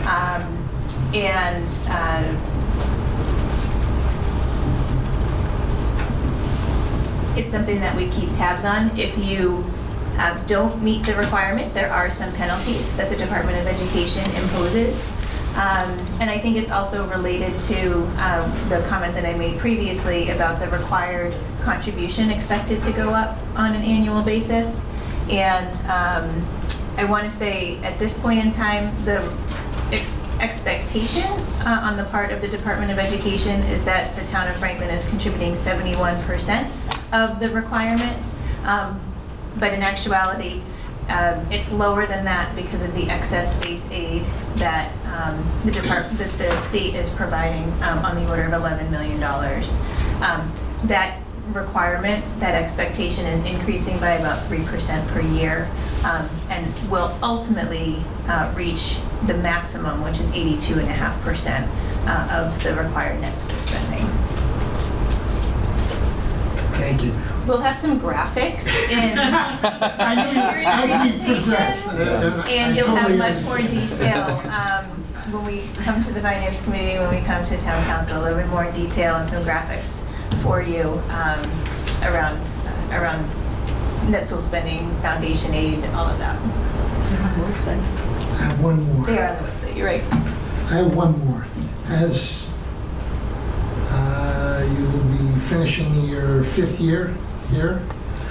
It's something that we keep tabs on. If you don't meet the requirement, there are some penalties that the Department of Education imposes. And I think it's also related to the comment that I made previously about the required contribution expected to go up on an annual basis. And I want to say at this point in time, the expectation on the part of the Department of Education is that the town of Franklin is contributing 71% of the requirement. But in actuality, it's lower than that because of the excess base aid that the state is providing on the order of $11 million. That requirement, that expectation is increasing by about 3% per year and will ultimately reach the maximum, which is 82.5% of the required net school spending. Thank you. We'll have some graphics in I need progress. and you'll have much more detail when we come to the finance committee, when we come to town council, a little bit more detail and some graphics for you around net school spending, foundation aid, all of that. I have one more. They are on the website, you're right. I have one more. As you will be finishing your 5th year here,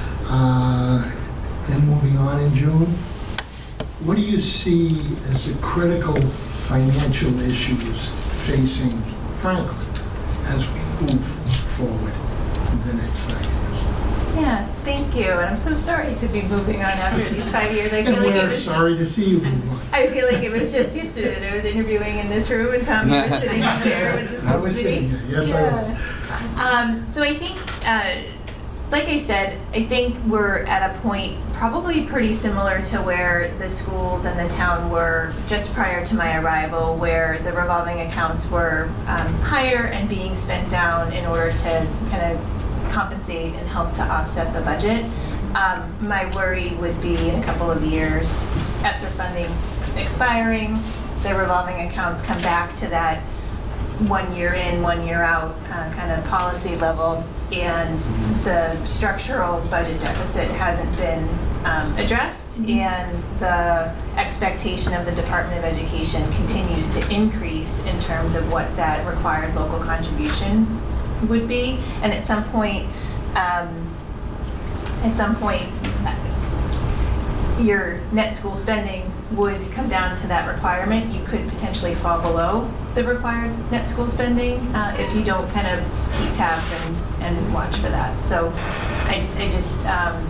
and moving on in June, what do you see as the critical financial issues facing Franklin as we move forward in the next 5 years? Yeah, thank you. And I'm so sorry to be moving on after these 5 years. I feel And like we're sorry to see you move on. I feel like it was just yesterday that I was interviewing in this room and Tom, you were sitting up there with this I whole was committee. sitting there. Yes, I was. So I think, like I said, I think we're at a point probably pretty similar to where the schools and the town were just prior to my arrival, where the revolving accounts were higher and being spent down in order to kind of compensate and help to offset the budget. My worry would be in a couple of years, ESSER funding's expiring, the revolving accounts come back to that 1 year in, 1 year out kind of policy level, and the structural budget deficit hasn't been addressed, and the expectation of the Department of Education continues to increase in terms of what that required local contribution would be. And at some point, your net school spending would come down to that requirement, you could potentially fall below the required net school spending if you don't kind of keep tabs and watch for that. So I just,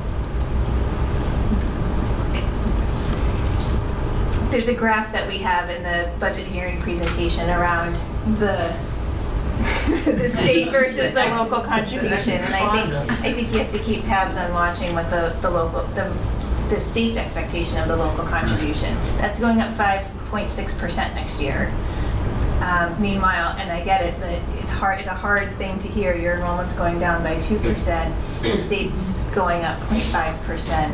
there's a graph that we have in the budget hearing presentation around the the state versus the local contribution, and I think you have to keep tabs on watching what the state's expectation of the local contribution. That's going up 5.6% next year. Meanwhile, and I get it, that it's a hard thing to hear. Your enrollment's going down by 2%. The state's going up 0.5%.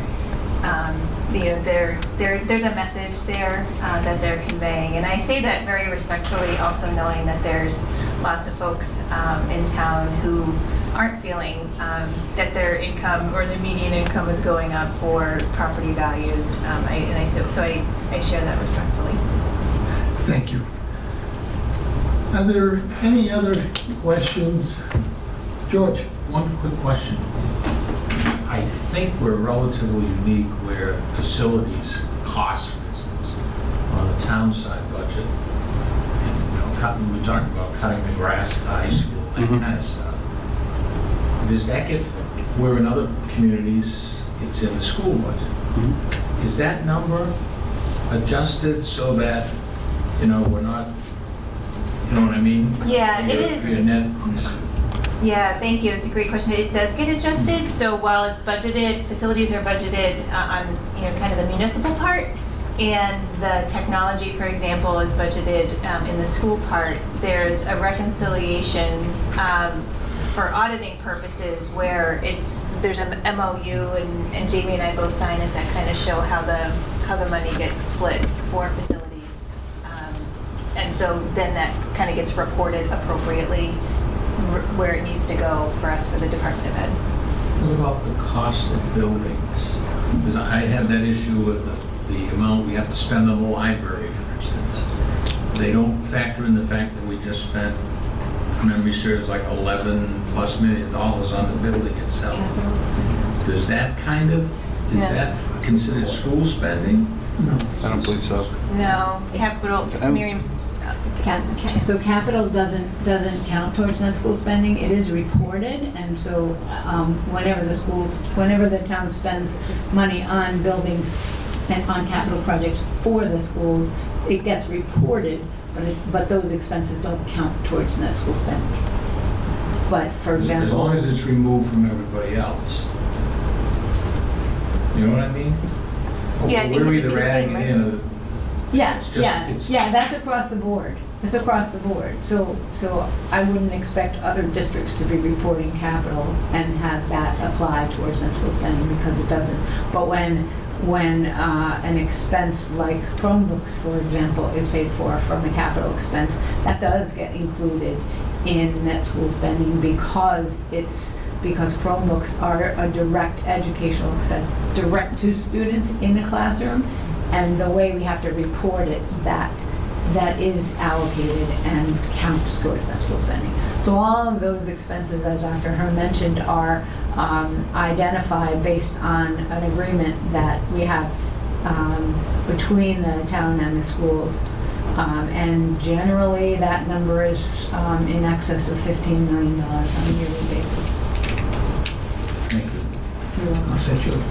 There's a message there that they're conveying, and I say that very respectfully, also knowing that there's lots of folks in town who aren't feeling that their income or the median income is going up or property values. So I share that respectfully. Thank you. Are there any other questions? George? One quick question. I think we're relatively unique where facilities cost, for instance, on the town side budget, and, we're talking about cutting the grass at the high school, that kind of stuff. Does that get, where in other communities, it's in the school budget? Is that number adjusted so that, we're not, you know what I mean? Yeah, it is. Your net. Yeah, thank you. It's a great question. It does get adjusted. So while it's budgeted, facilities are budgeted on kind of the municipal part, and the technology, for example, is budgeted in the school part. There's a reconciliation for auditing purposes where there's an MOU, and Jamie and I both sign it, that kind of show how the money gets split for facilities. And so then that kind of gets reported appropriately where it needs to go for us for the Department of Ed. What about the cost of buildings? Because I have that issue with the amount we have to spend on the library, for instance. They don't factor in the fact that we just spent, if memory serves, like $11+ million on the building itself. Does that is that considered school spending? No. I don't believe so. No, capital, Miriam's. So capital doesn't count towards net school spending. It is reported, and so whenever the town spends money on buildings and on capital projects for the schools, it gets reported, but those expenses don't count towards net school spending. But for example, as long as it's removed from everybody else, you know what I mean? Yeah, I think we're it would be either the adding same, it in or Yeah, that's across the board. It's across the board. So I wouldn't expect other districts to be reporting capital and have that apply towards net school spending, because it doesn't. But when an expense like Chromebooks, for example, is paid for from a capital expense, that does get included in net school spending because Chromebooks are a direct educational expense, direct to students in the classroom, and the way we have to report it, that is allocated and counts towards net school spending. So all of those expenses, as Dr. Hearn mentioned, are identified based on an agreement that we have between the town and the schools. And generally that number is in excess of $15 million on a yearly basis. Thank you. You're welcome. I'll set yours.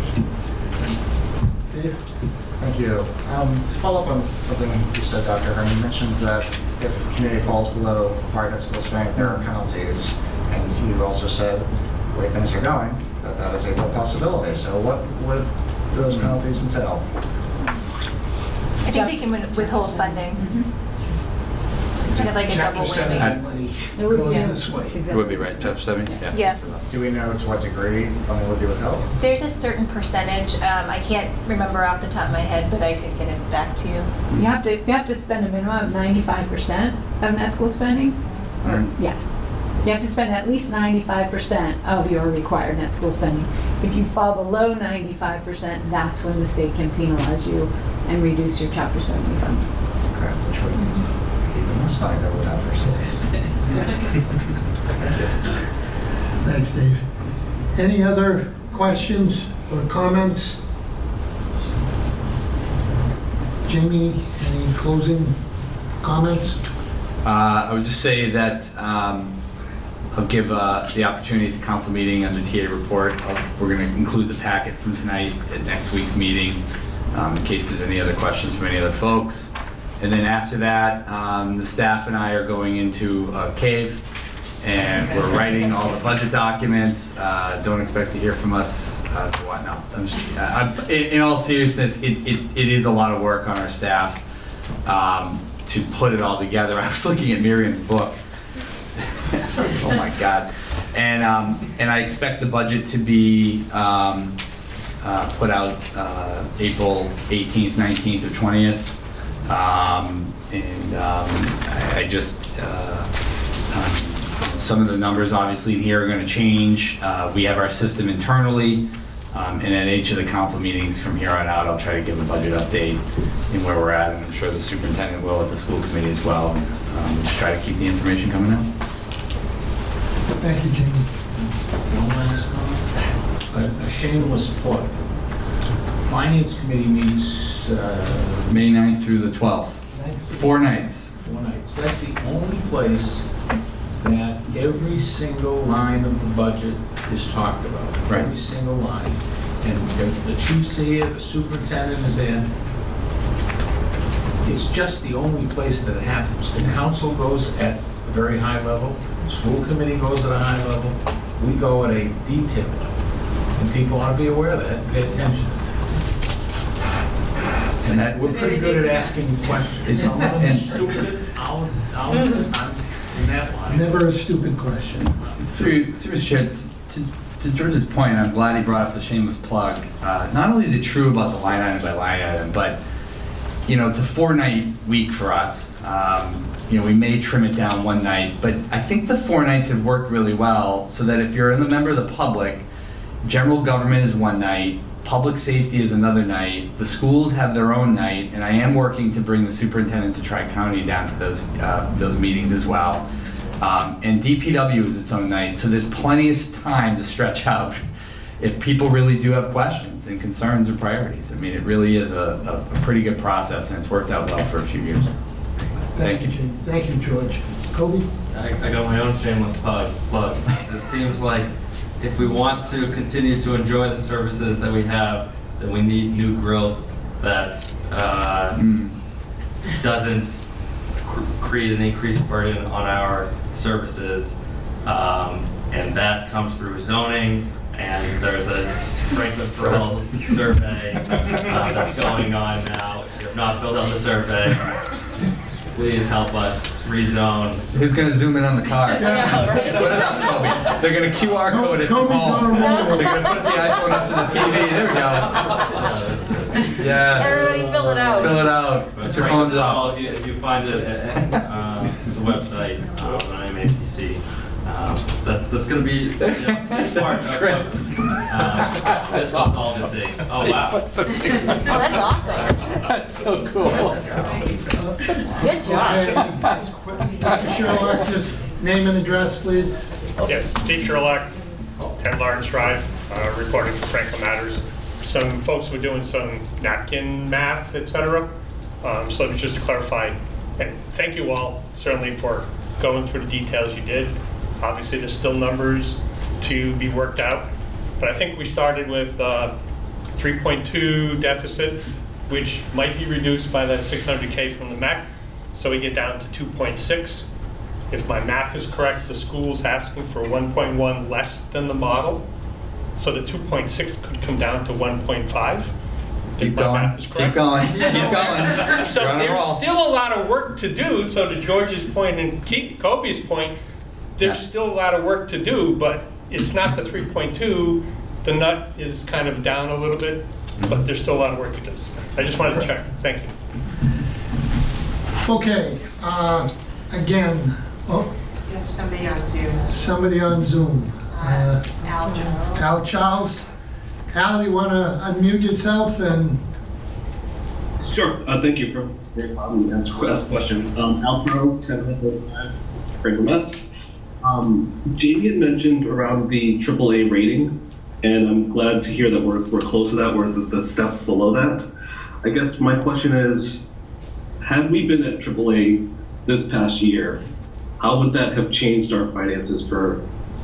Dave? Thank you. To follow up on something you said, Dr. Hearn, you mentioned that if the community falls below required net school spending, there are penalties. And you also said, the way things are going, that is a real possibility. So what would those penalties entail? I think they can withhold funding. It's kind of like a double Chapter whammy. 70 It would be, goes yeah, this way. it's It exactly would be right, Chapter 70? Yeah. Do we know to what degree funding would be withheld? There's a certain percentage. I can't remember off the top of my head, but I could get it back to you. You have to spend a minimum of 95% of net school spending. Yeah. You have to spend at least 95% of your required net school spending. If you fall below 95%, that's when the state can penalize you and reduce your Chapter 70 funding. Okay, which would be even less money that we would have for schools. Thanks, Dave. Any other questions or comments? Jamie, any closing comments? I would just say that I'll give the opportunity at the council meeting on the TA report. We're going to include the packet from tonight at next week's meeting in case there's any other questions from any other folks. And then after that, the staff and I are going into a cave and we're writing all the budget documents. Don't expect to hear from us for what now. In all seriousness, it is a lot of work on our staff to put it all together. I was looking at Miriam's book. Oh my God. And I expect the budget to be put out April 18th, 19th, or 20th. I just, some of the numbers obviously in here are going to change. We have our system internally, and at each of the council meetings from here on out, I'll try to give a budget update in where we're at, and I'm sure the superintendent will at the school committee as well. Just try to keep the information coming out. Thank you, Jamie. One last comment. A shameless plug. Finance committee meets May 9th through the 12th. 4 nights. 4 nights. That's the only place that every single line of the budget is talked about. Right. Every single line. And the chief's here, the superintendent is there. It's just the only place that it happens. The council goes at a very high level. The school committee goes at a high level. We go at a detailed level. And people ought to be aware of that and pay attention. And that we're pretty good at asking questions. Some of them stupid. I'm in that line. Never a stupid question. Through Mr. Chair, to George's point, I'm glad he brought up the shameless plug. Not only is it true about the line item by line item, but you know, it's a 4-night week for us. You know, we may trim it down 1 night, but I think the 4 nights have worked really well so that if you're a member of the public, general government is 1 night, public safety is another night, the schools have their own night, and I am working to bring the superintendent to Tri-County down to those meetings as well. And DPW is its own night, so there's plenty of time to stretch out if people really do have questions and concerns or priorities. I mean, it really is a pretty good process, and it's worked out well for a few years. Thank you, Jamie. Thank you, George. Kobe? I got my own shameless plug. It seems like if we want to continue to enjoy the services that we have, then we need new growth that doesn't create an increased burden on our services. And that comes through zoning, and there's a Strength for Health survey that's going on now. If you have not filled out the survey, please help us rezone. Who's going to zoom in on the car? Yeah, right? Put it up, Kobe. They're going to QR code it from home. They're going to put the iPhone up to the TV. There we go. Yes. Everybody fill it out. Fill it out. Put your phones up. If you find it at the website on IMAPC, that's going to be part of this was all to see. Oh, wow. Oh, that's awesome. That's so cool. Good job. Mr. Sherlock, just name and address, please. Yes, Steve Sherlock, 10 Lawrence Drive, reporting for Franklin Matters. Some folks were doing some napkin math, etc. So just to clarify, and thank you all certainly for going through the details you did. Obviously, there's still numbers to be worked out, but I think we started with 3.2 deficit, which might be reduced by that 600K from the MEC, so we get down to 2.6. If my math is correct, the school's asking for 1.1 less than the model, so the 2.6 could come down to 1.5. Keep going. Keep going. Keep going. So there's still a lot of work to do. So to George's point and Kobe's point, there's still a lot of work to do, but it's not the 3.2. The nut is kind of down a little bit, but there's still a lot of work to do. I just wanted to check. Thank you. Okay. Again, You have somebody on Zoom. somebody on Zoom. Al Charles. Al Charles. Al, you want to unmute yourself and? Sure. Thank you for allowing me to ask a question. Al Charles, 1005 Franklin, Mass. Jamie had mentioned around the AAA rating, and I'm glad to hear that we're close to that. We're the step below that. I guess my question is, had we been at AAA this past year, how would that have changed our finances for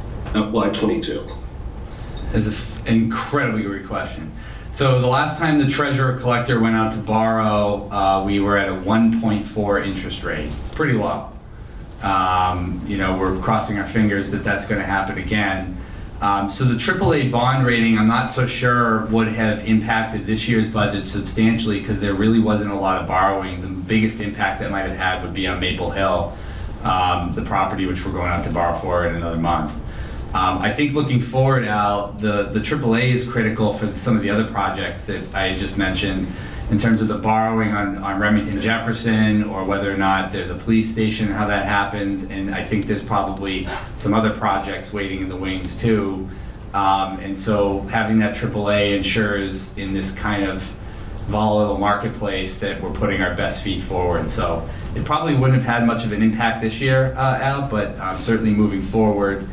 FY22? That's an incredibly great question. So the last time the treasurer collector went out to borrow, we were at a 1.4 interest rate, pretty low. You know, we're crossing our fingers that that's going to happen again. So the AAA bond rating, I'm not so sure would have impacted this year's budget substantially because there really wasn't a lot of borrowing. The biggest impact that might have had would be on Maple Hill, the property which we're going out to borrow for in another month. I think looking forward, Al, the AAA is critical for some of the other projects that I just mentioned in terms of the borrowing on Remington Jefferson, or whether or not there's a police station, how that happens. And I think there's probably some other projects waiting in the wings too. And so having that AAA ensures in this kind of volatile marketplace that we're putting our best feet forward. So it probably wouldn't have had much of an impact this year, Al, but certainly moving forward,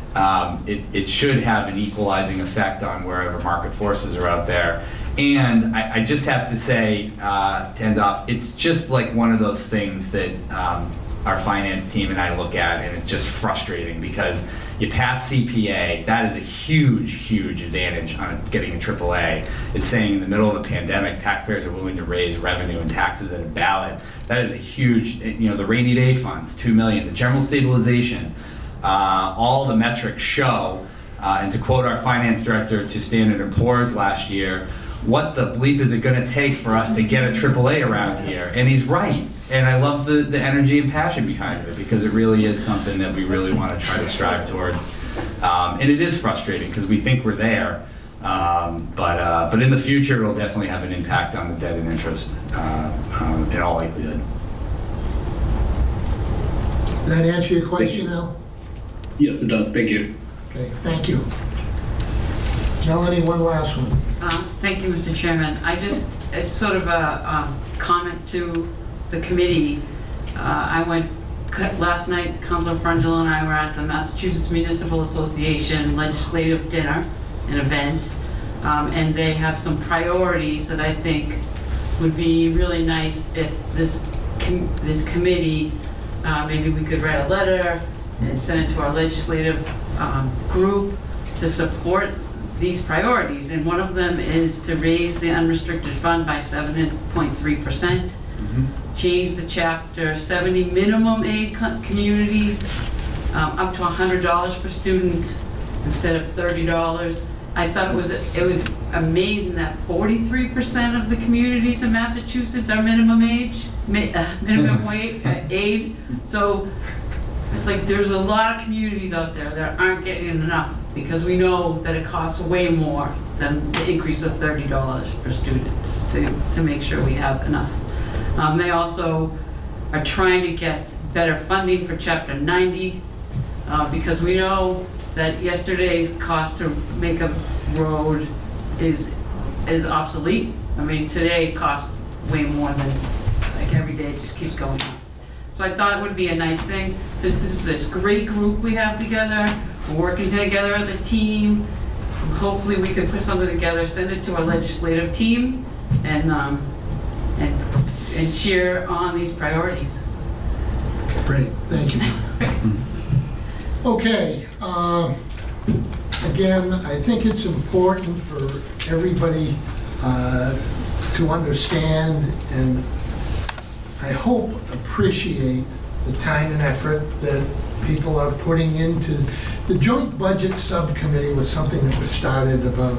it should have an equalizing effect on wherever market forces are out there. And I just have to say, to end off, it's just like one of those things that our finance team and I look at, and it's just frustrating because you pass CPA, that is a huge, huge advantage on getting a AAA. It's saying in the middle of a pandemic, taxpayers are willing to raise revenue and taxes at a ballot. That is a huge, you know, the rainy day funds, $2 million, the general stabilization, all the metrics show, and to quote our finance director to Standard & Poor's last year, what the bleep is it going to take for us to get a AAA around here? And he's right. And I love the energy and passion behind it, because it really is something that we really want to try to strive towards. And it is frustrating because we think we're there. But in the future, it'll definitely have an impact on the debt and interest in all likelihood. Does that answer your question, Al? Yes, it does. Thank you. Okay, thank you. Melanie, one last one. Thank you, Mr. Chairman. It's sort of a comment to the committee. Last night, Councilor Frangelo and I were at the Massachusetts Municipal Association Legislative Dinner, an event, and they have some priorities that I think would be really nice if this committee, maybe we could write a letter and send it to our legislative group to support these priorities. And one of them is to raise the unrestricted fund by 7.3%, change the Chapter 70 minimum aid communities up to $100 per student instead of $30. I thought it was amazing that 43% of the communities in Massachusetts are minimum wage aid. So it's like there's a lot of communities out there that aren't getting enough, because we know that it costs way more than the increase of $30 per student to make sure we have enough. They also are trying to get better funding for Chapter 90, because we know that yesterday's cost to make a road is obsolete. I mean, today it costs way more than, like, every day it just keeps going up. So I thought it would be a nice thing, since this is this great group we have together, we're working together as a team. Hopefully we can put something together, send it to our legislative team, and cheer on these priorities. Great, thank you. Okay, again, I think it's important for everybody to understand and I hope appreciate the time and effort that people are putting into the Joint Budget Subcommittee. Was something that was started about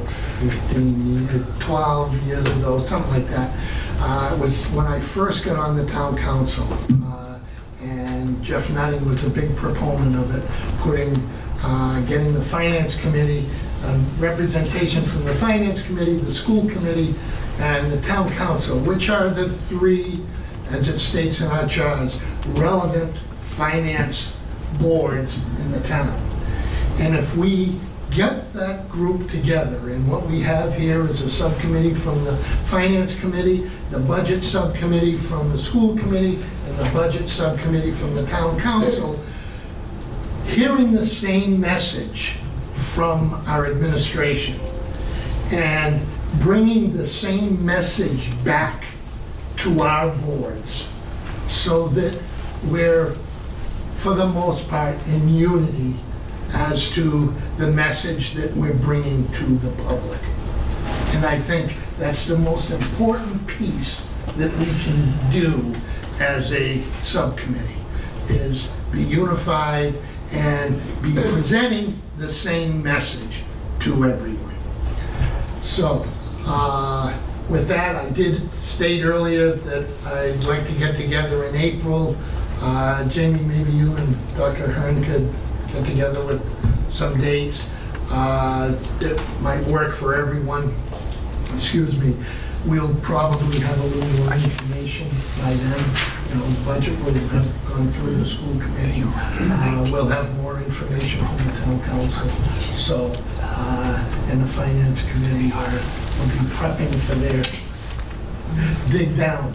12 years ago, something like that. It was when I first got on the town council, and Jeff Nutting was a big proponent of it, getting the Finance Committee, representation from the Finance Committee, the School Committee, and the Town Council, which are the three, as it states in our charge, relevant finance boards in the town. And if we get that group together, and what we have here is a subcommittee from the Finance Committee, the Budget Subcommittee from the School Committee, and the Budget Subcommittee from the Town Council, hearing the same message from our administration and bringing the same message back to our boards so that we're, for the most part, in unity as to the message that we're bringing to the public. And I think that's the most important piece that we can do as a subcommittee, is be unified and be presenting the same message to everyone. So, with that, I did state earlier that I'd like to get together in April. Jamie, maybe you and Dr. Hearn could get together with some dates that might work for everyone. Excuse me. We'll probably have a little more information by then. You know, the budget will have gone through the school committee. We'll have more information from the town council. So, and the finance committee will be prepping for their dig down.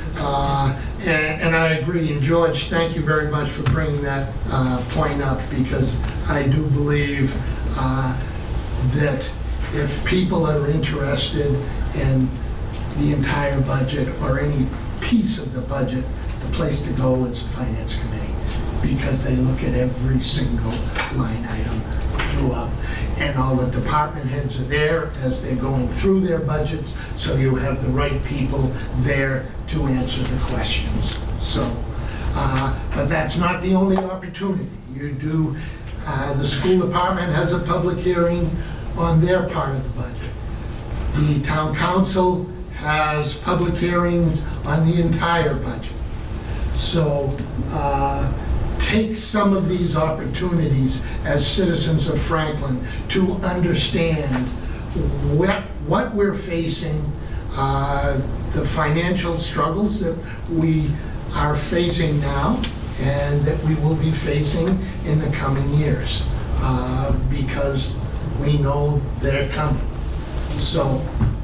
And I agree. And George, thank you very much for bringing that point up, because I do believe that if people are interested in the entire budget or any piece of the budget, the place to go is the finance committee, because they look at every single line item throughout. And all the department heads are there as they're going through their budgets, so you have the right people there to answer the questions. So, but that's not the only opportunity. You do, the school department has a public hearing on their part of the budget. The town council has public hearings on the entire budget. So take some of these opportunities as citizens of Franklin to understand what we're facing, the financial struggles that we are facing now and that we will be facing in the coming years, because we know they're coming. So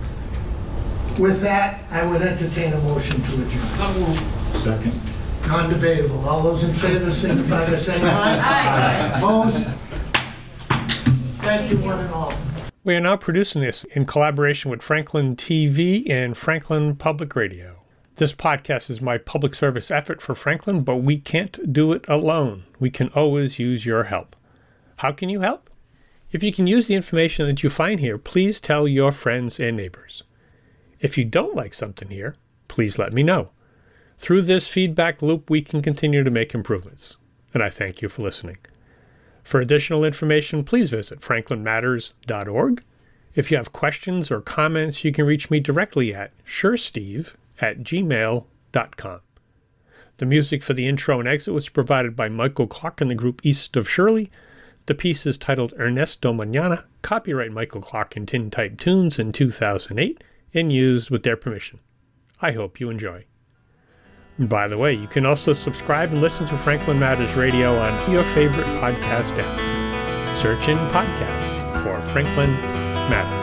with that, I would entertain a motion to adjourn. Second. Non-debatable. All those in favor signify by saying aye. Aye. Opposed? Thank you, one and all. We are now producing this in collaboration with Franklin TV and Franklin Public Radio. This podcast is my public service effort for Franklin, but we can't do it alone. We can always use your help. How can you help? If you can use the information that you find here, please tell your friends and neighbors. If you don't like something here, please let me know. Through this feedback loop, we can continue to make improvements. And I thank you for listening. For additional information, please visit franklinmatters.org. If you have questions or comments, you can reach me directly at suresteve@gmail.com. The music for the intro and exit was provided by Michael Clark and the group East of Shirley. The piece is titled Ernesto Mañana, copyright Michael Clark and Tintype Tunes in 2008, and used with their permission. I hope you enjoy. And by the way, you can also subscribe and listen to Franklin Matters Radio on your favorite podcast app. Search in podcasts for Franklin Matters.